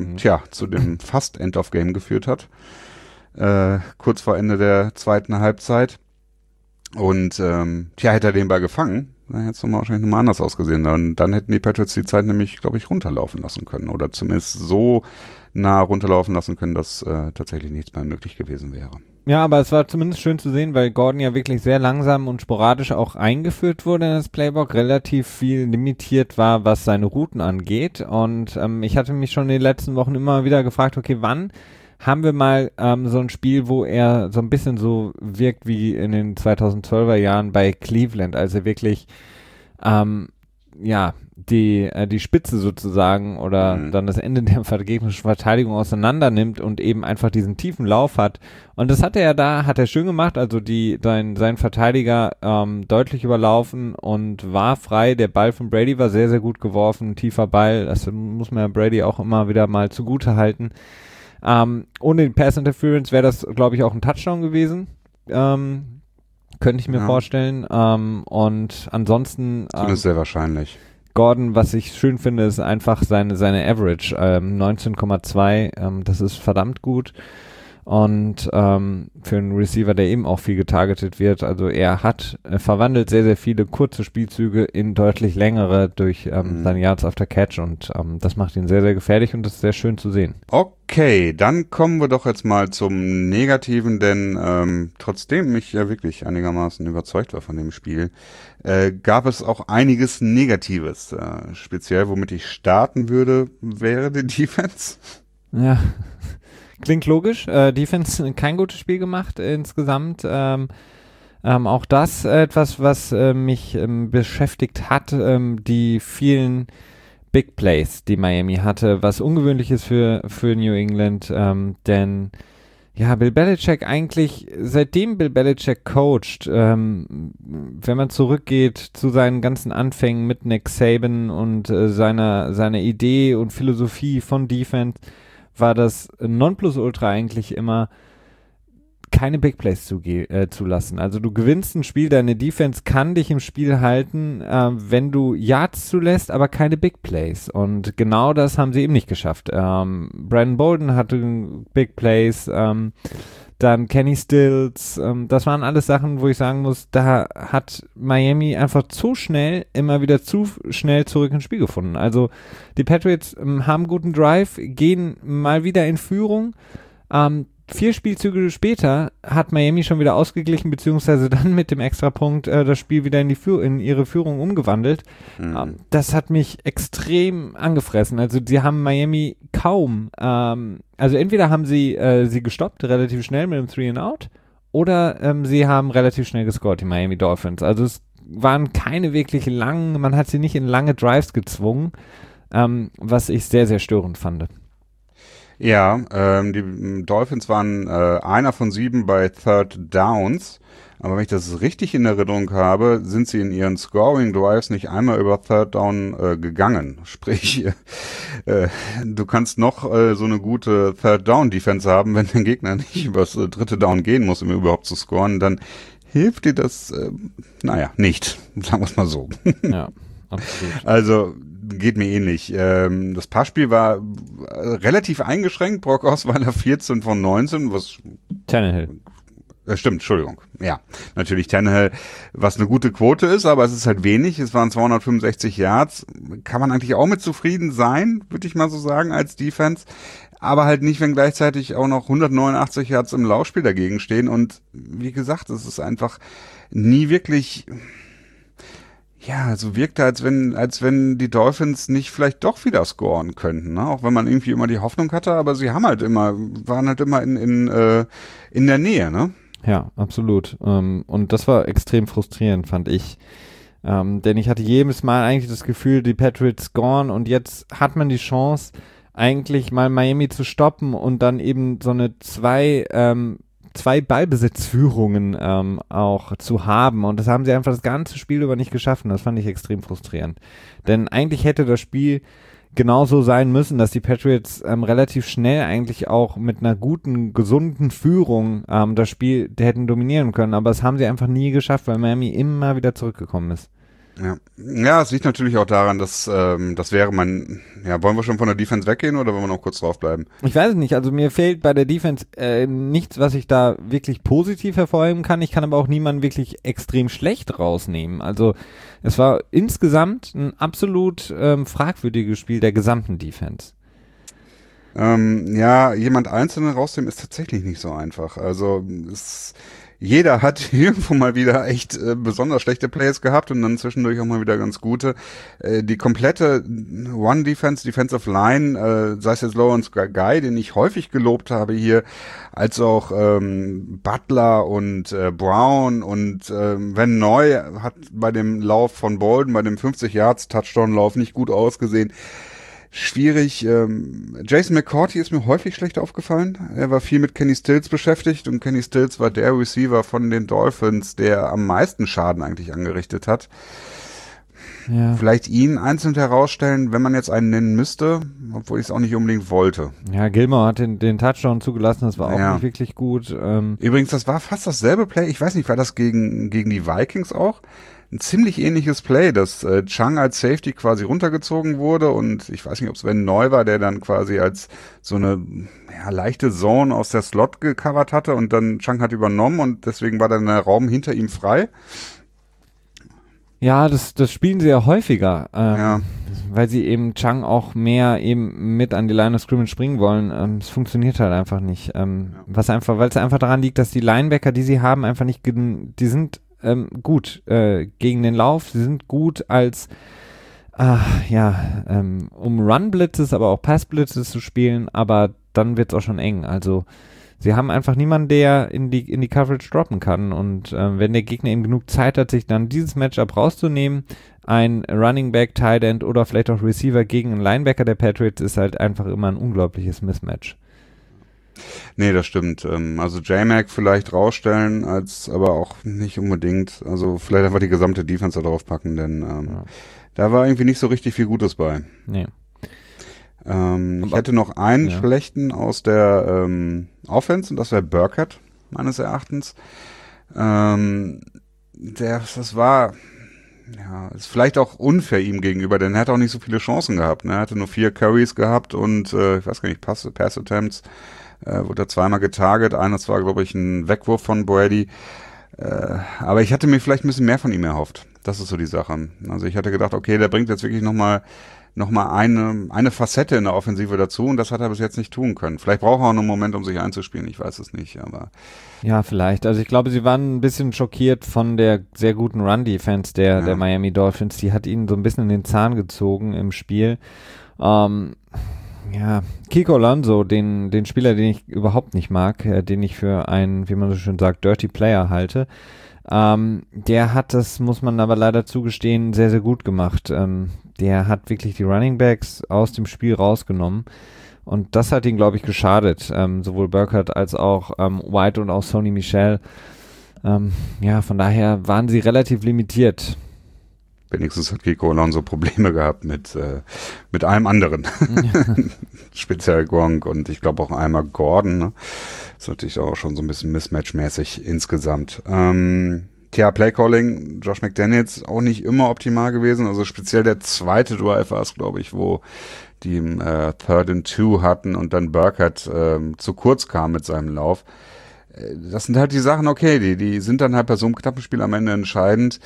fast End of Game geführt hat. Kurz vor Ende der zweiten Halbzeit. Und hätte er den Ball gefangen, dann hätte es wahrscheinlich nochmal anders ausgesehen. Und dann hätten die Patriots die Zeit nämlich, glaube ich, runterlaufen lassen können. Oder zumindest so nah runterlaufen lassen können, dass tatsächlich nichts mehr möglich gewesen wäre. Ja, aber es war zumindest schön zu sehen, weil Gordon ja wirklich sehr langsam und sporadisch auch eingeführt wurde in das Playbook, relativ viel limitiert war, was seine Routen angeht. Und ich hatte mich schon in den letzten Wochen immer wieder gefragt, okay, wann haben wir mal so ein Spiel, wo er so ein bisschen so wirkt wie in den 2012er Jahren bei Cleveland, als er wirklich die Spitze sozusagen oder dann das Ende der gegnerischen Verteidigung auseinander nimmt und eben einfach diesen tiefen Lauf hat. Und das hat er schön gemacht, also sein Verteidiger deutlich überlaufen und war frei. Der Ball von Brady war sehr, sehr gut geworfen, tiefer Ball, das muss man Brady auch immer wieder mal zugute halten. Ohne den Pass Interference wäre das, glaube ich, auch ein Touchdown gewesen. Könnte ich mir vorstellen. Und ansonsten Zumindest sehr wahrscheinlich. Gordon, was ich schön finde, ist einfach seine Average. 19,2. Das ist verdammt gut. Und für einen Receiver, der eben auch viel getargetet wird, also er verwandelt sehr, sehr viele kurze Spielzüge in deutlich längere durch seine Yards after Catch und das macht ihn sehr, sehr gefährlich und das ist sehr schön zu sehen. Okay, dann kommen wir doch jetzt mal zum Negativen, denn trotzdem ich ja wirklich einigermaßen überzeugt war von dem Spiel, gab es auch einiges Negatives. Speziell, womit ich starten würde, wäre die Defense. Ja. Klingt logisch. Defense kein gutes Spiel gemacht insgesamt. Auch das etwas, was mich beschäftigt hat. Die vielen Big Plays, die Miami hatte, was ungewöhnlich ist für New England, denn ja, Bill Belichick eigentlich, seitdem Bill Belichick coacht, wenn man zurückgeht zu seinen ganzen Anfängen mit Nick Saban und seiner Idee und Philosophie von Defense, war das Nonplusultra eigentlich immer, keine Big Plays zulassen. Also du gewinnst ein Spiel, deine Defense kann dich im Spiel halten, wenn du Yards zulässt, aber keine Big Plays. Und genau das haben sie eben nicht geschafft. Brandon Bolden hatte Big Plays, dann Kenny Stills, das waren alles Sachen, wo ich sagen muss, da hat Miami einfach immer wieder zu schnell zurück ins Spiel gefunden. Also die Patriots haben einen guten Drive, gehen mal wieder in Führung, 4 Spielzüge später hat Miami schon wieder ausgeglichen, beziehungsweise dann mit dem Extrapunkt das Spiel wieder in ihre Führung umgewandelt. Das hat mich extrem angefressen. Also sie haben Miami kaum, also entweder haben sie gestoppt, relativ schnell mit dem 3-and-Out, oder sie haben relativ schnell gescored, die Miami Dolphins. Also es waren keine wirklich langen, man hat sie nicht in lange Drives gezwungen, was ich sehr, sehr störend fand. Ja, die Dolphins waren 1 von 7 bei Third Downs, aber wenn ich das richtig in Erinnerung habe, sind sie in ihren Scoring Drives nicht einmal über Third Down gegangen. Sprich, du kannst noch so eine gute Third Down Defense haben, wenn dein Gegner nicht übers dritte Down gehen muss, um überhaupt zu scoren, dann hilft dir das, nicht, sagen wir es mal so. Ja, absolut. Also geht mir ähnlich. Das Passspiel war relativ eingeschränkt. Brock Osweiler 14 von 19, was Tannehill. Stimmt, Entschuldigung. Ja, natürlich Tannehill, was eine gute Quote ist, aber es ist halt wenig. Es waren 265 Yards. Kann man eigentlich auch mit zufrieden sein, würde ich mal so sagen, als Defense. Aber halt nicht, wenn gleichzeitig auch noch 189 Yards im Laufspiel dagegen stehen. Und wie gesagt, es ist einfach nie wirklich... Ja, so wirkte, als wenn die Dolphins nicht vielleicht doch wieder scoren könnten, ne? Auch wenn man irgendwie immer die Hoffnung hatte, aber sie waren halt immer in der Nähe, ne? Ja, absolut. Und das war extrem frustrierend, fand ich. Denn ich hatte jedes Mal eigentlich das Gefühl, die Patriots scoren und jetzt hat man die Chance, eigentlich mal Miami zu stoppen und dann eben so eine zwei Ballbesitzführungen auch zu haben, und das haben sie einfach das ganze Spiel über nicht geschafft, und das fand ich extrem frustrierend. Denn eigentlich hätte das Spiel genauso sein müssen, dass die Patriots relativ schnell eigentlich auch mit einer guten, gesunden Führung das Spiel hätten dominieren können, aber das haben sie einfach nie geschafft, weil Miami immer wieder zurückgekommen ist. Ja, es liegt natürlich auch daran, dass das wäre wollen wir schon von der Defense weggehen oder wollen wir noch kurz drauf bleiben? Ich weiß es nicht, also mir fehlt bei der Defense nichts, was ich da wirklich positiv hervorheben kann. Ich kann aber auch niemanden wirklich extrem schlecht rausnehmen. Also es war insgesamt ein absolut fragwürdiges Spiel der gesamten Defense. Jemand Einzelnen rausnehmen ist tatsächlich nicht so einfach. Also jeder hat irgendwo mal wieder echt besonders schlechte Plays gehabt und dann zwischendurch auch mal wieder ganz gute. Die komplette Defensive Line, sei es jetzt Lawrence Guy, den ich häufig gelobt habe hier, als auch Butler und Brown und Van Noy hat bei dem Lauf von Bolden, bei dem 50-Yards-Touchdown-Lauf nicht gut ausgesehen. Schwierig. Jason McCourty ist mir häufig schlecht aufgefallen. Er war viel mit Kenny Stills beschäftigt und Kenny Stills war der Receiver von den Dolphins, der am meisten Schaden eigentlich angerichtet hat. Ja. Vielleicht ihn einzeln herausstellen, wenn man jetzt einen nennen müsste, obwohl ich es auch nicht unbedingt wollte. Ja, Gilmore hat den Touchdown zugelassen, das war auch nicht wirklich gut. Übrigens, das war fast dasselbe Play. Ich weiß nicht, war das gegen die Vikings auch? Ein ziemlich ähnliches Play, dass Chung als Safety quasi runtergezogen wurde und ich weiß nicht, ob es Van Noy war, der dann quasi als so eine leichte Zone aus der Slot gecovert hatte und dann Chung hat übernommen und deswegen war dann der Raum hinter ihm frei. Ja, das spielen sie ja häufiger, weil sie eben Chung auch mehr eben mit an die Line of Scrimmage bringen wollen. Es funktioniert halt einfach nicht. Weil es einfach daran liegt, dass die Linebacker, die sie haben, einfach nicht, die sind gut gegen den Lauf, sie sind gut als um Run-Blitzes, aber auch Pass-Blitzes zu spielen, aber dann wird's auch schon eng. Also sie haben einfach niemanden, der in die Coverage droppen kann, und wenn der Gegner eben genug Zeit hat, sich dann dieses Matchup rauszunehmen, ein Running Back, Tight End oder vielleicht auch Receiver gegen einen Linebacker der Patriots ist halt einfach immer ein unglaubliches Mismatch. Nee, das stimmt. Also J-Mac vielleicht rausstellen, aber auch nicht unbedingt. Also vielleicht einfach die gesamte Defense da drauf packen, denn da war irgendwie nicht so richtig viel Gutes bei. Nee. Ich hätte noch einen schlechten aus der Offense und das wäre Burkhead, meines Erachtens. Das war ist vielleicht auch unfair ihm gegenüber, denn er hat auch nicht so viele Chancen gehabt. Ne? Er hatte nur 4 Carries gehabt und ich weiß gar nicht, Pass-Attempts. Wurde er zweimal getarget. Eines war, glaube ich, ein Wegwurf von Brady. Aber ich hatte mir vielleicht ein bisschen mehr von ihm erhofft. Das ist so die Sache. Also ich hatte gedacht, okay, der bringt jetzt wirklich noch mal eine Facette in der Offensive dazu und das hat er bis jetzt nicht tun können. Vielleicht braucht er auch noch einen Moment, um sich einzuspielen. Ich weiß es nicht, aber... Ja, vielleicht. Also ich glaube, sie waren ein bisschen schockiert von der sehr guten Run-Defense der Miami Dolphins. Die hat ihnen so ein bisschen in den Zahn gezogen im Spiel. Kiko Alonso, den Spieler, den ich überhaupt nicht mag, den ich für einen, wie man so schön sagt, Dirty Player halte, der hat das, muss man aber leider zugestehen, sehr, sehr gut gemacht. Der hat wirklich die Running Backs aus dem Spiel rausgenommen und das hat ihn, glaube ich, geschadet. Sowohl Burkhead als auch White und auch Sony Michel. Von daher waren sie relativ limitiert. Wenigstens hat Kiko Alonso Probleme gehabt mit allem anderen. Speziell Gronk und ich glaube auch einmal Gordon. Ne? Das ist natürlich auch schon so ein bisschen Mismatch-mäßig insgesamt. Playcalling, Josh McDaniels auch nicht immer optimal gewesen. Also speziell der zweite Drive war es, glaube ich, wo die 3rd and 2 hatten und dann Burkhead zu kurz kam mit seinem Lauf. Das sind halt die Sachen, okay, die sind dann halt bei so einem knappen Spiel am Ende entscheidend.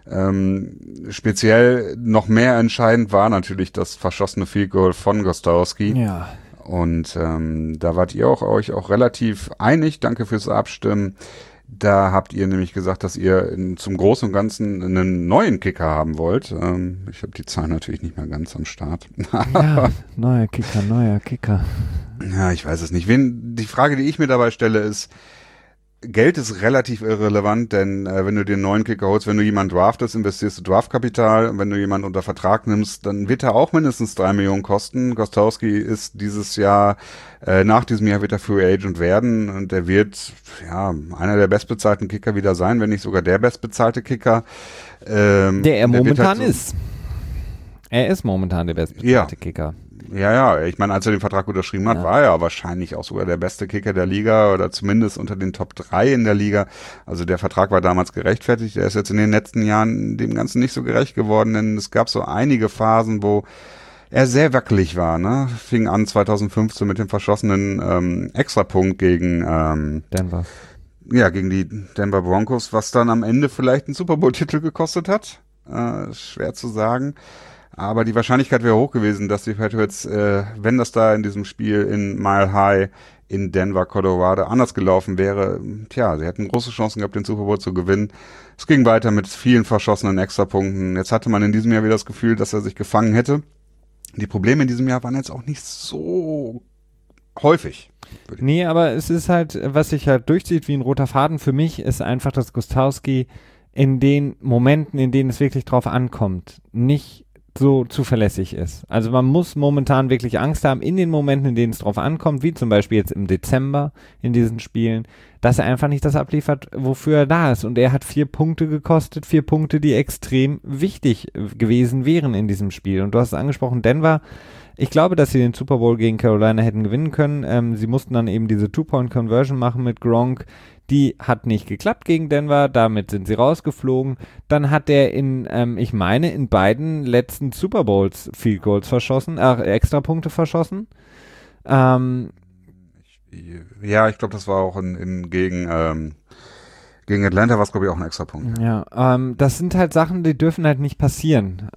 Speziell noch mehr entscheidend war natürlich das verschossene Field Goal von Gostowski. Ja. Und da wart ihr euch auch relativ einig. Danke fürs Abstimmen. Da habt ihr nämlich gesagt, dass ihr zum Großen und Ganzen einen neuen Kicker haben wollt. Ich habe die Zahlen natürlich nicht mehr ganz am Start. Ja, neuer Kicker. Ja, ich weiß es nicht. Die Frage, die ich mir dabei stelle, ist, Geld ist relativ irrelevant, denn wenn du dir einen neuen Kicker holst, wenn du jemanden draftest, investierst du Draftkapital. Und wenn du jemanden unter Vertrag nimmst, dann wird er auch mindestens 3 Millionen kosten. Gostowski ist dieses Jahr, nach diesem Jahr wird er Free Agent werden und er wird einer der bestbezahlten Kicker wieder sein, wenn nicht sogar der bestbezahlte Kicker. Der er momentan ist. Er ist momentan der bestbezahlte Kicker. Ja, ich meine, als er den Vertrag unterschrieben hat, war er wahrscheinlich auch sogar der beste Kicker der Liga oder zumindest unter den Top 3 in der Liga. Also der Vertrag war damals gerechtfertigt. Er ist jetzt in den letzten Jahren dem Ganzen nicht so gerecht geworden, denn es gab so einige Phasen, wo er sehr wackelig war. Ne? Fing an 2015 mit dem verschossenen Extrapunkt gegen Denver. Ja, gegen die Denver Broncos, was dann am Ende vielleicht einen Super Bowl-Titel gekostet hat. Schwer zu sagen. Aber die Wahrscheinlichkeit wäre hoch gewesen, dass die Patriots, wenn das da in diesem Spiel in Mile High in Denver, Colorado anders gelaufen wäre, sie hätten große Chancen gehabt, den Super Bowl zu gewinnen. Es ging weiter mit vielen verschossenen Extrapunkten. Jetzt hatte man in diesem Jahr wieder das Gefühl, dass er sich gefangen hätte. Die Probleme in diesem Jahr waren jetzt auch nicht so häufig. Nee, aber es ist halt, was sich halt durchzieht wie ein roter Faden für mich, ist einfach, dass Gostowski in den Momenten, in denen es wirklich drauf ankommt, nicht so zuverlässig ist. Also man muss momentan wirklich Angst haben in den Momenten, in denen es drauf ankommt, wie zum Beispiel jetzt im Dezember in diesen Spielen, dass er einfach nicht das abliefert, wofür er da ist. Und er hat 4 Punkte gekostet, 4 Punkte, die extrem wichtig gewesen wären in diesem Spiel. Und du hast es angesprochen, Denver, ich glaube, dass sie den Super Bowl gegen Carolina hätten gewinnen können. Sie mussten dann eben diese 2-Point-Conversion machen mit Gronk. Die hat nicht geklappt gegen Denver, damit sind sie rausgeflogen. Dann hat er in beiden letzten Super Bowls Field Goals verschossen, Extrapunkte verschossen. Ja, ich glaube, das war auch gegen Atlanta, war es, glaube ich, auch ein Extrapunkt. Ja, das sind halt Sachen, die dürfen halt nicht passieren.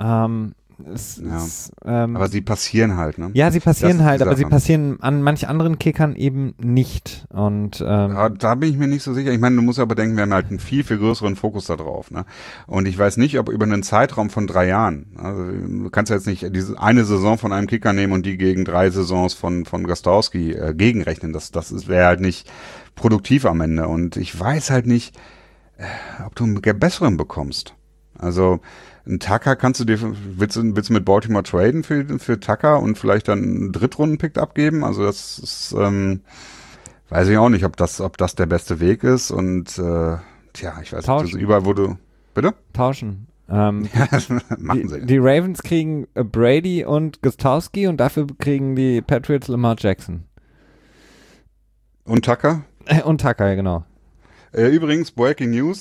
Aber sie passieren halt, ne? Ja, sie passieren halt, aber sie passieren an manch anderen Kickern eben nicht. Und da bin ich mir nicht so sicher. Ich meine, du musst ja bedenken, wir haben halt einen viel, viel größeren Fokus da drauf, ne? Und ich weiß nicht, ob über einen Zeitraum von 3 Jahren, also du kannst ja jetzt nicht diese eine Saison von einem Kicker nehmen und die gegen 3 Saisons von Gostowski gegenrechnen. Das wäre halt nicht produktiv am Ende. Und ich weiß halt nicht, ob du einen besseren bekommst. Also ein Tucker willst du mit Baltimore traden für Tucker und vielleicht dann einen Drittrunden-Pick abgeben? Also das ist, weiß ich auch nicht, ob das der beste Weg ist und ich weiß nicht, überall wo du, bitte? Tauschen. Machen sie. Die Ravens kriegen Brady und Gostowski und dafür kriegen die Patriots Lamar Jackson. Und Tucker? Und Tucker, genau. Übrigens, Breaking News,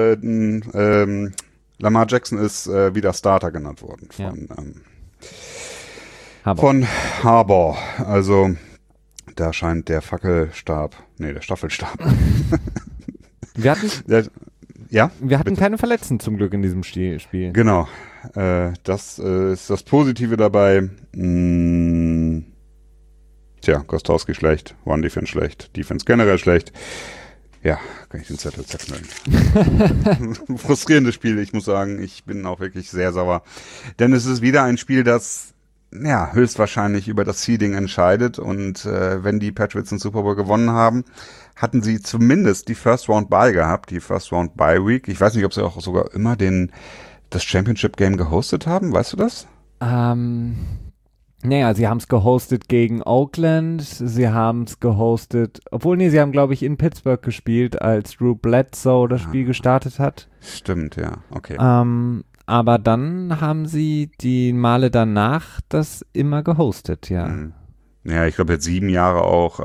Lamar Jackson ist wieder Starter genannt worden von Harbaugh. Also da scheint der Staffelstab. Wir hatten bitte. keine Verletzten zum Glück in diesem Spiel. Genau. Das ist das Positive dabei. Gostowski schlecht, One-Defense schlecht, Defense generell schlecht. Ja, kann ich den Zettel zerknüllen. Frustrierendes Spiel, ich muss sagen, ich bin auch wirklich sehr sauer. Denn es ist wieder ein Spiel, das höchstwahrscheinlich über das Seeding entscheidet. Und wenn die Patriots den Super Bowl gewonnen haben, hatten sie zumindest die First Round Bye gehabt, die First Round Bye Week. Ich weiß nicht, ob sie auch sogar immer das Championship Game gehostet haben, weißt du das? Naja, sie haben es gehostet gegen Oakland, sie haben es gehostet, sie haben, glaube ich, in Pittsburgh gespielt, als Drew Bledsoe das Spiel gestartet hat. Stimmt, ja, okay. Aber dann haben sie die Male danach das immer gehostet, ja. Ja, ich glaube, jetzt 7 Jahre auch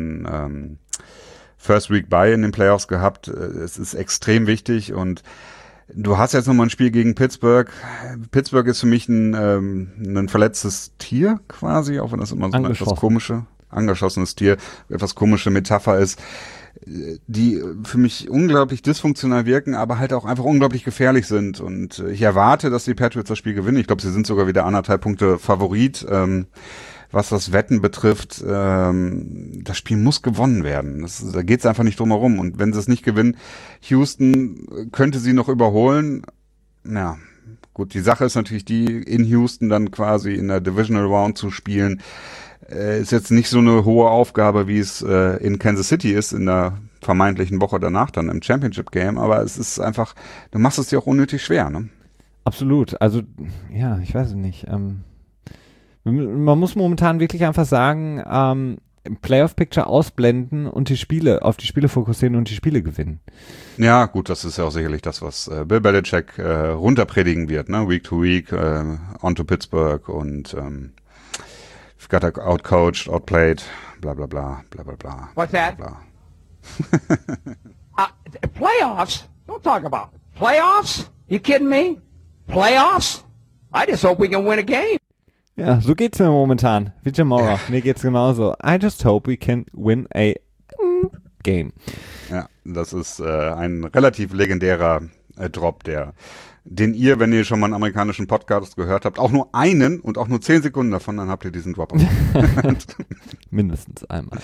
First Week Bye in den Playoffs gehabt. Es ist extrem wichtig und du hast jetzt nochmal ein Spiel gegen Pittsburgh. Pittsburgh ist für mich ein verletztes Tier quasi, auch wenn das immer so eine etwas angeschossenes Tier, etwas komische Metapher ist, die für mich unglaublich dysfunktional wirken, aber halt auch einfach unglaublich gefährlich sind. Und ich erwarte, dass die Patriots das Spiel gewinnen. Ich glaube, sie sind sogar wieder 1,5 Punkte Favorit. Was das Wetten betrifft, das Spiel muss gewonnen werden. Da geht es einfach nicht drum herum. Und wenn sie es nicht gewinnen, Houston könnte sie noch überholen. Ja, gut, die Sache ist natürlich die, in Houston dann quasi in der Divisional Round zu spielen, ist jetzt nicht so eine hohe Aufgabe, wie es in Kansas City ist, in der vermeintlichen Woche danach dann im Championship Game. Aber es ist einfach, du machst es dir auch unnötig schwer, ne? Absolut. Also, ja, ich weiß es nicht. Man muss momentan wirklich einfach sagen, Playoff-Picture ausblenden und auf die Spiele fokussieren und die Spiele gewinnen. Ja, gut, das ist ja auch sicherlich das, was Bill Belichick runterpredigen wird, ne? Week to Week, on to Pittsburgh und got outcoached, outplayed, bla bla bla, bla bla bla. What's that? Bla. Playoffs? Don't talk about it. Playoffs? You kidding me? Playoffs? I just hope we can win a game. Ja, so geht's mir momentan. Wie Jim Mora. Mir geht's genauso. I just hope we can win a game. Ja, das ist ein relativ legendärer Drop, den ihr, wenn ihr schon mal einen amerikanischen Podcast gehört habt, auch nur einen und auch nur 10 Sekunden davon, dann habt ihr diesen Drop. Mindestens einmal.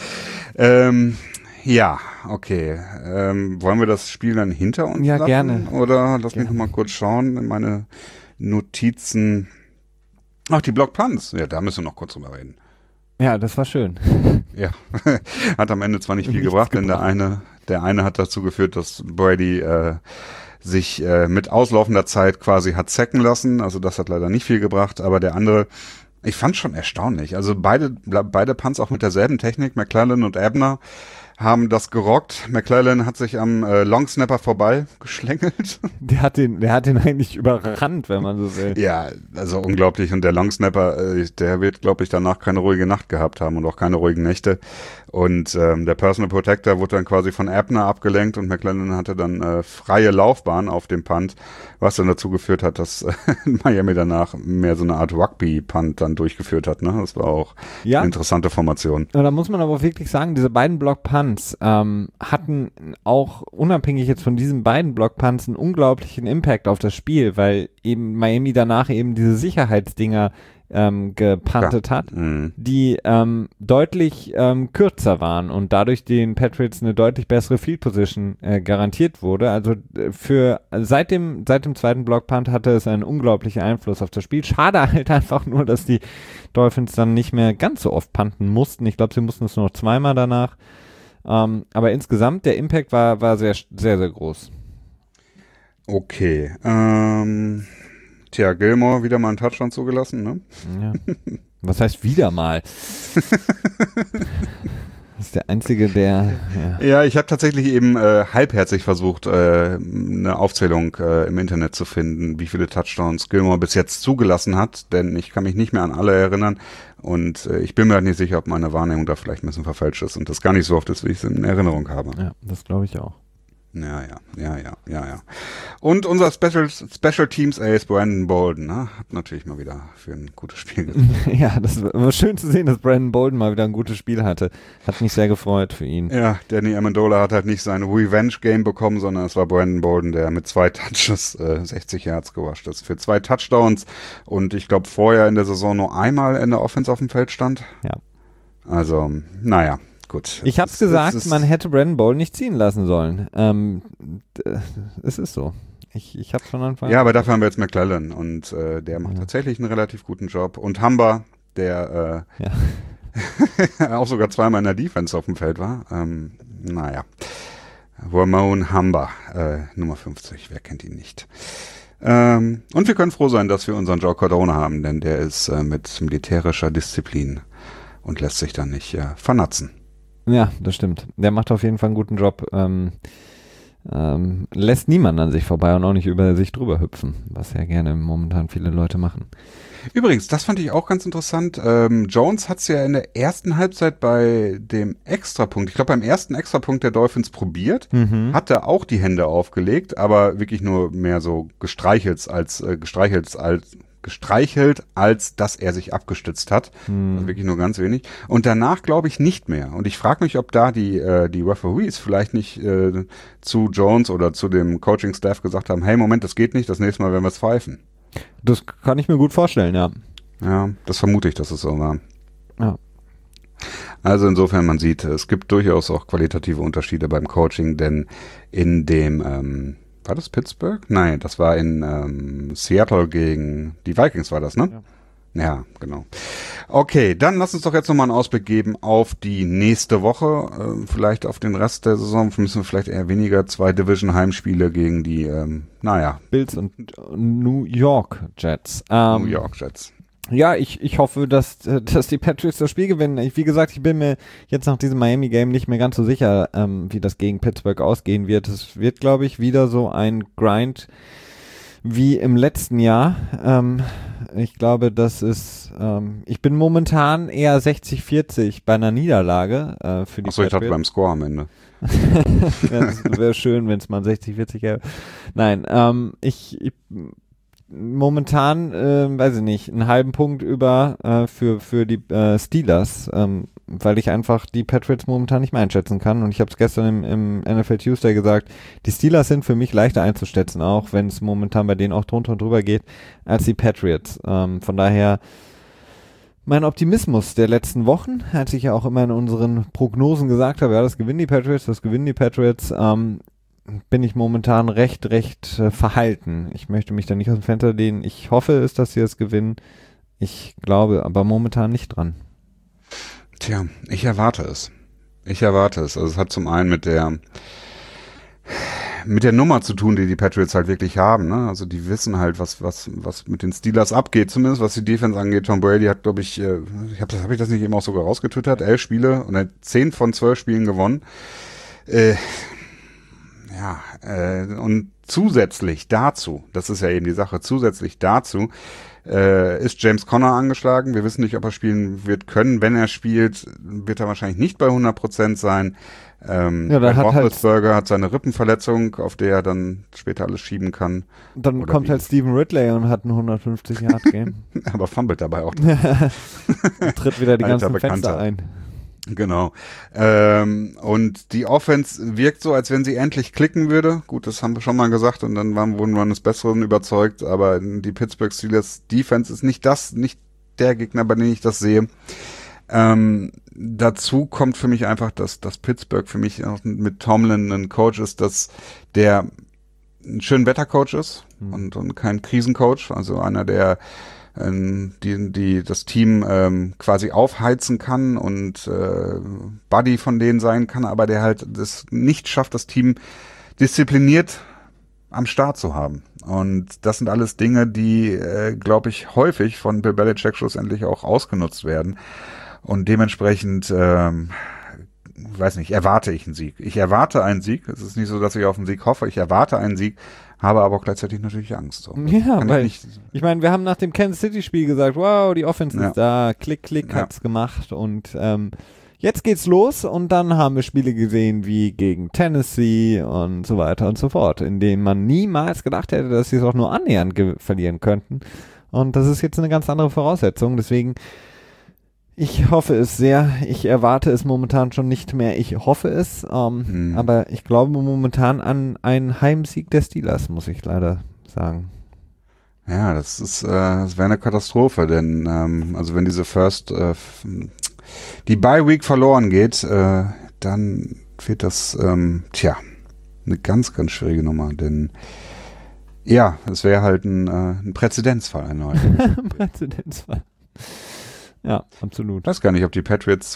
Ja, okay. Wollen wir das Spiel dann hinter uns lassen? Gerne. Oder lass mich noch mal kurz schauen in meine Notizen. Ach, die Block Punts. Ja, da müssen wir noch kurz drüber reden. Ja, das war schön. Ja, hat am Ende zwar nicht viel gebracht, denn der eine hat dazu geführt, dass Brady sich mit auslaufender Zeit quasi hat sacken lassen. Also das hat leider nicht viel gebracht, aber der andere, ich fand schon erstaunlich. Also beide Punts auch mit derselben Technik, McClellan und Abner, haben das gerockt. McClellan hat sich am Longsnapper vorbei geschlängelt. Der hat den eigentlich überrannt, wenn man so will. Ja, also unglaublich. Und der Longsnapper, der wird, glaube ich, danach keine ruhige Nacht gehabt haben und auch keine ruhigen Nächte. Und der Personal Protector wurde dann quasi von Abner abgelenkt und McClellan hatte dann freie Laufbahn auf dem Punt, was dann dazu geführt hat, dass Miami danach mehr so eine Art Rugby-Punt dann durchgeführt hat. Ne? Das war auch eine interessante Formation. Ja, da muss man aber wirklich sagen, diese beiden Block-Punts hatten auch unabhängig jetzt von diesen beiden Block-Punts einen unglaublichen Impact auf das Spiel, weil eben Miami danach eben diese Sicherheitsdinger gepuntet hat, die deutlich kürzer waren und dadurch den Patriots eine deutlich bessere Field Position garantiert wurde. Also seit dem zweiten Block-Punt hatte es einen unglaublichen Einfluss auf das Spiel. Schade halt einfach nur, dass die Dolphins dann nicht mehr ganz so oft punten mussten. Ich glaube, sie mussten es nur noch zweimal danach. Aber insgesamt, der Impact war sehr, sehr, sehr groß. Okay. Tja, Gilmore wieder mal einen Touchdown zugelassen, ne? Ja. Was heißt wieder mal? Das ist der Einzige, der... Ja. Ja, ich habe tatsächlich eben halbherzig versucht, eine Aufzählung im Internet zu finden, wie viele Touchdowns Gilmore bis jetzt zugelassen hat, denn ich kann mich nicht mehr an alle erinnern und ich bin mir halt nicht sicher, ob meine Wahrnehmung da vielleicht ein bisschen verfälscht ist und das gar nicht so oft ist, wie ich es in Erinnerung habe. Ja, das glaube ich auch. Ja. Und unser Special Teams Ace Brandon Bolden, ne, hat natürlich mal wieder für ein gutes Spiel gesorgt. Ja, das war schön zu sehen, dass Brandon Bolden mal wieder ein gutes Spiel hatte. Hat mich sehr gefreut für ihn. Ja, Danny Amendola hat halt nicht sein Revenge-Game bekommen, sondern es war Brandon Bolden, der mit 2 Touches 60 Yards gewascht ist. Für 2 Touchdowns und ich glaube vorher in der Saison nur einmal in der Offense auf dem Feld stand. Ja. Also, naja. Gut. Ich hab's gesagt, man hätte Brandon Bolden nicht ziehen lassen sollen. Es ist so. Ich hab's von Anfang an. Ja, aber dafür haben wir jetzt McClellan und der macht tatsächlich einen relativ guten Job. Und Humber, der auch sogar zweimal in der Defense auf dem Feld war. Naja. Ramon Humber, Nummer 50, wer kennt ihn nicht. Und wir können froh sein, dass wir unseren Joe Cardona haben, denn der ist mit militärischer Disziplin und lässt sich dann nicht vernatzen. Ja, das stimmt. Der macht auf jeden Fall einen guten Job. Lässt niemand an sich vorbei und auch nicht über sich drüber hüpfen, was ja gerne momentan viele Leute machen. Übrigens, das fand ich auch ganz interessant. Jones hat es ja in der ersten Halbzeit bei dem Extrapunkt, ich glaube beim ersten Extrapunkt der Dolphins probiert, hat er auch die Hände aufgelegt, aber wirklich nur mehr so gestreichelt, als dass er sich abgestützt hat. Also wirklich nur ganz wenig. Und danach glaube ich nicht mehr. Und ich frage mich, ob da die Referees vielleicht nicht zu Jones oder zu dem Coaching-Staff gesagt haben, hey, Moment, das geht nicht, das nächste Mal werden wir es pfeifen. Das kann ich mir gut vorstellen, ja. Ja, das vermute ich, dass es so war. Ja. Also insofern, man sieht, es gibt durchaus auch qualitative Unterschiede beim Coaching, denn in dem war das Pittsburgh? Nein, das war in Seattle gegen die Vikings war das, ne? Ja, genau. Okay, dann lass uns doch jetzt nochmal einen Ausblick geben auf die nächste Woche, vielleicht auf den Rest der Saison, müssen wir vielleicht eher weniger 2 Division-Heimspiele gegen die, Bills und New York Jets. New York Jets. Ja, ich hoffe, dass die Patriots das Spiel gewinnen. Wie gesagt, ich bin mir jetzt nach diesem Miami-Game nicht mehr ganz so sicher, wie das gegen Pittsburgh ausgehen wird. Es wird, glaube ich, wieder so ein Grind wie im letzten Jahr. Ich glaube, ich bin momentan eher 60-40 bei einer Niederlage für die Patriots. Achso, ich dachte beim Score am Ende. Das wäre schön, wenn es mal 60-40 wäre. Nein, ich momentan, weiß ich nicht, einen halben Punkt über für die Steelers, weil ich einfach die Patriots momentan nicht mehr einschätzen kann. Und ich habe es gestern im NFL Tuesday gesagt, die Steelers sind für mich leichter einzuschätzen, auch wenn es momentan bei denen auch drunter und drüber geht, als die Patriots. Von daher mein Optimismus der letzten Wochen, als ich ja auch immer in unseren Prognosen gesagt habe, ja, das gewinnen die Patriots, bin ich momentan recht verhalten. Ich möchte mich da nicht aus dem Fenster lehnen. Ich hoffe es, dass sie es gewinnen. Ich glaube aber momentan nicht dran. Tja, ich erwarte es. Also es hat zum einen mit der Nummer zu tun, die Patriots halt wirklich haben. Ne? Also die wissen halt, was mit den Steelers abgeht, zumindest was die Defense angeht. Tom Brady hat, glaube ich, hab ich das nicht eben auch sogar rausgetwittert, 11 Spiele und er hat 10 von 12 Spielen gewonnen. Und zusätzlich dazu, das ist ja eben die Sache, ist James Conner angeschlagen. Wir wissen nicht, ob er spielen wird können. Wenn er spielt, wird er wahrscheinlich nicht bei 100% sein. Roethlisberger hat seine Rippenverletzung, auf der er dann später alles schieben kann. Dann Oder kommt halt Stephen Ridley und hat ein 150-Yard-Game. Aber fummelt dabei auch. Tritt wieder die ganzen Fenster ein. Genau. Und die Offense wirkt so, als wenn sie endlich klicken würde. Gut, das haben wir schon mal gesagt und dann wurden wir eines Besseren überzeugt, aber die Pittsburgh Steelers Defense ist nicht der Gegner, bei dem ich das sehe. Dazu kommt für mich einfach, dass Pittsburgh für mich auch mit Tomlin ein Coach ist, dass der ein schön Wettercoach ist und kein Krisencoach, also einer, der die das Team quasi aufheizen kann und Buddy von denen sein kann, aber der halt das nicht schafft, das Team diszipliniert am Start zu haben. Und das sind alles Dinge, die, glaube ich, häufig von Bill Belichick schlussendlich auch ausgenutzt werden. Und dementsprechend, weiß nicht, erwarte ich einen Sieg. Ich erwarte einen Sieg. Es ist nicht so, dass ich auf einen Sieg hoffe. Ich erwarte einen Sieg, habe aber auch gleichzeitig natürlich Angst. So. Ja, weil ich meine, wir haben nach dem Kansas City-Spiel gesagt, wow, die Offense ist da, klick, hat's gemacht und jetzt geht's los und dann haben wir Spiele gesehen wie gegen Tennessee und so weiter und so fort, in denen man niemals gedacht hätte, dass sie es auch nur annähernd verlieren könnten. Und das ist jetzt eine ganz andere Voraussetzung, deswegen ich hoffe es sehr. Ich erwarte es momentan schon nicht mehr. Ich hoffe es. Aber ich glaube momentan an einen Heimsieg der Steelers, muss ich leider sagen. Ja, das wäre eine Katastrophe, denn also wenn diese die Bye Week verloren geht, dann wird das eine ganz, ganz schwierige Nummer, denn ja, es wäre halt ein Präzedenzfall erneut. Präzedenzfall. Ja, absolut. Ich weiß gar nicht, ob die Patriots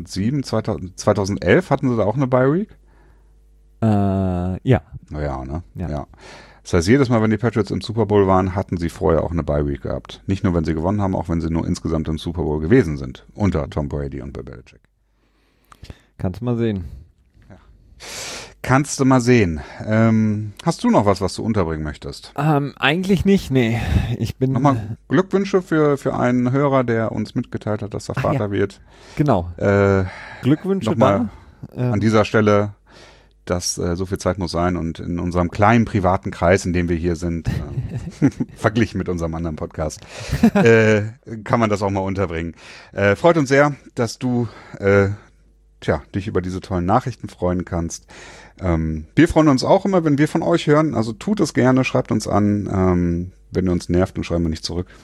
2011 hatten sie da auch eine Bye Week? Ja. Naja, ne? Ja. Das heißt, jedes Mal, wenn die Patriots im Super Bowl waren, hatten sie vorher auch eine Bye Week gehabt. Nicht nur, wenn sie gewonnen haben, auch wenn sie nur insgesamt im Super Bowl gewesen sind. Unter Tom Brady und Bill Belichick. Kannst du mal sehen. Ja. Kannst du mal sehen. Hast du noch was du unterbringen möchtest? Eigentlich nicht, nee. Ich bin... Nochmal Glückwünsche für einen Hörer, der uns mitgeteilt hat, dass er Vater wird. Genau. Glückwünsche nochmal an dieser Stelle, dass so viel Zeit muss sein und in unserem kleinen privaten Kreis, in dem wir hier sind, verglichen mit unserem anderen Podcast, kann man das auch mal unterbringen. Freut uns sehr, dass du dich über diese tollen Nachrichten freuen kannst. Wir freuen uns auch immer, wenn wir von euch hören. Also tut es gerne, schreibt uns an. Wenn ihr uns nervt, dann schreiben wir nicht zurück.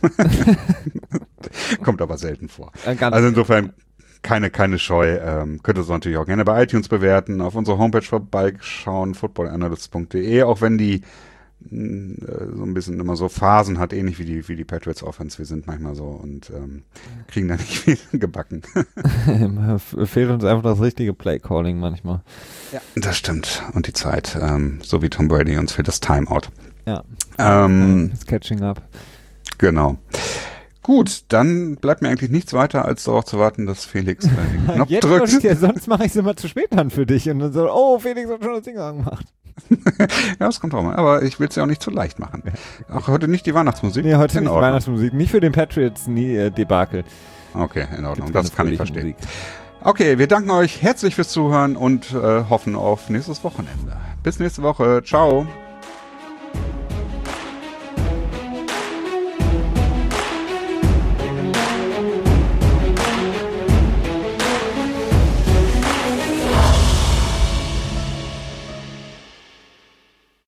Kommt aber selten vor. Also insofern keine Scheu. Könnt ihr es natürlich auch gerne bei iTunes bewerten, auf unserer Homepage vorbeischauen, footballanalyst.de, auch wenn die so ein bisschen immer so Phasen hat, ähnlich wie die Patriots Offense. Wir sind manchmal so und kriegen da nicht viel gebacken. Fehlt uns einfach das richtige Play-Calling manchmal. Ja, das stimmt. Und die Zeit. So wie Tom Brady, uns fehlt das Timeout. Ja. Das Catching up. Genau. Gut, dann bleibt mir eigentlich nichts weiter, als darauf zu warten, dass Felix den Knopf drückt. Sonst mache ich es immer zu spät dann für dich. Und dann so, oh, Felix hat schon das Ding gemacht. Ja, das kommt auch mal. Aber ich will es ja auch nicht zu leicht machen. Auch heute nicht die Weihnachtsmusik? Nee, heute nicht die Weihnachtsmusik. Nicht für den Patriots-Debakel. Okay, in Ordnung. Das kann ich verstehen. Musik. Okay, wir danken euch herzlich fürs Zuhören und hoffen auf nächstes Wochenende. Bis nächste Woche. Ciao.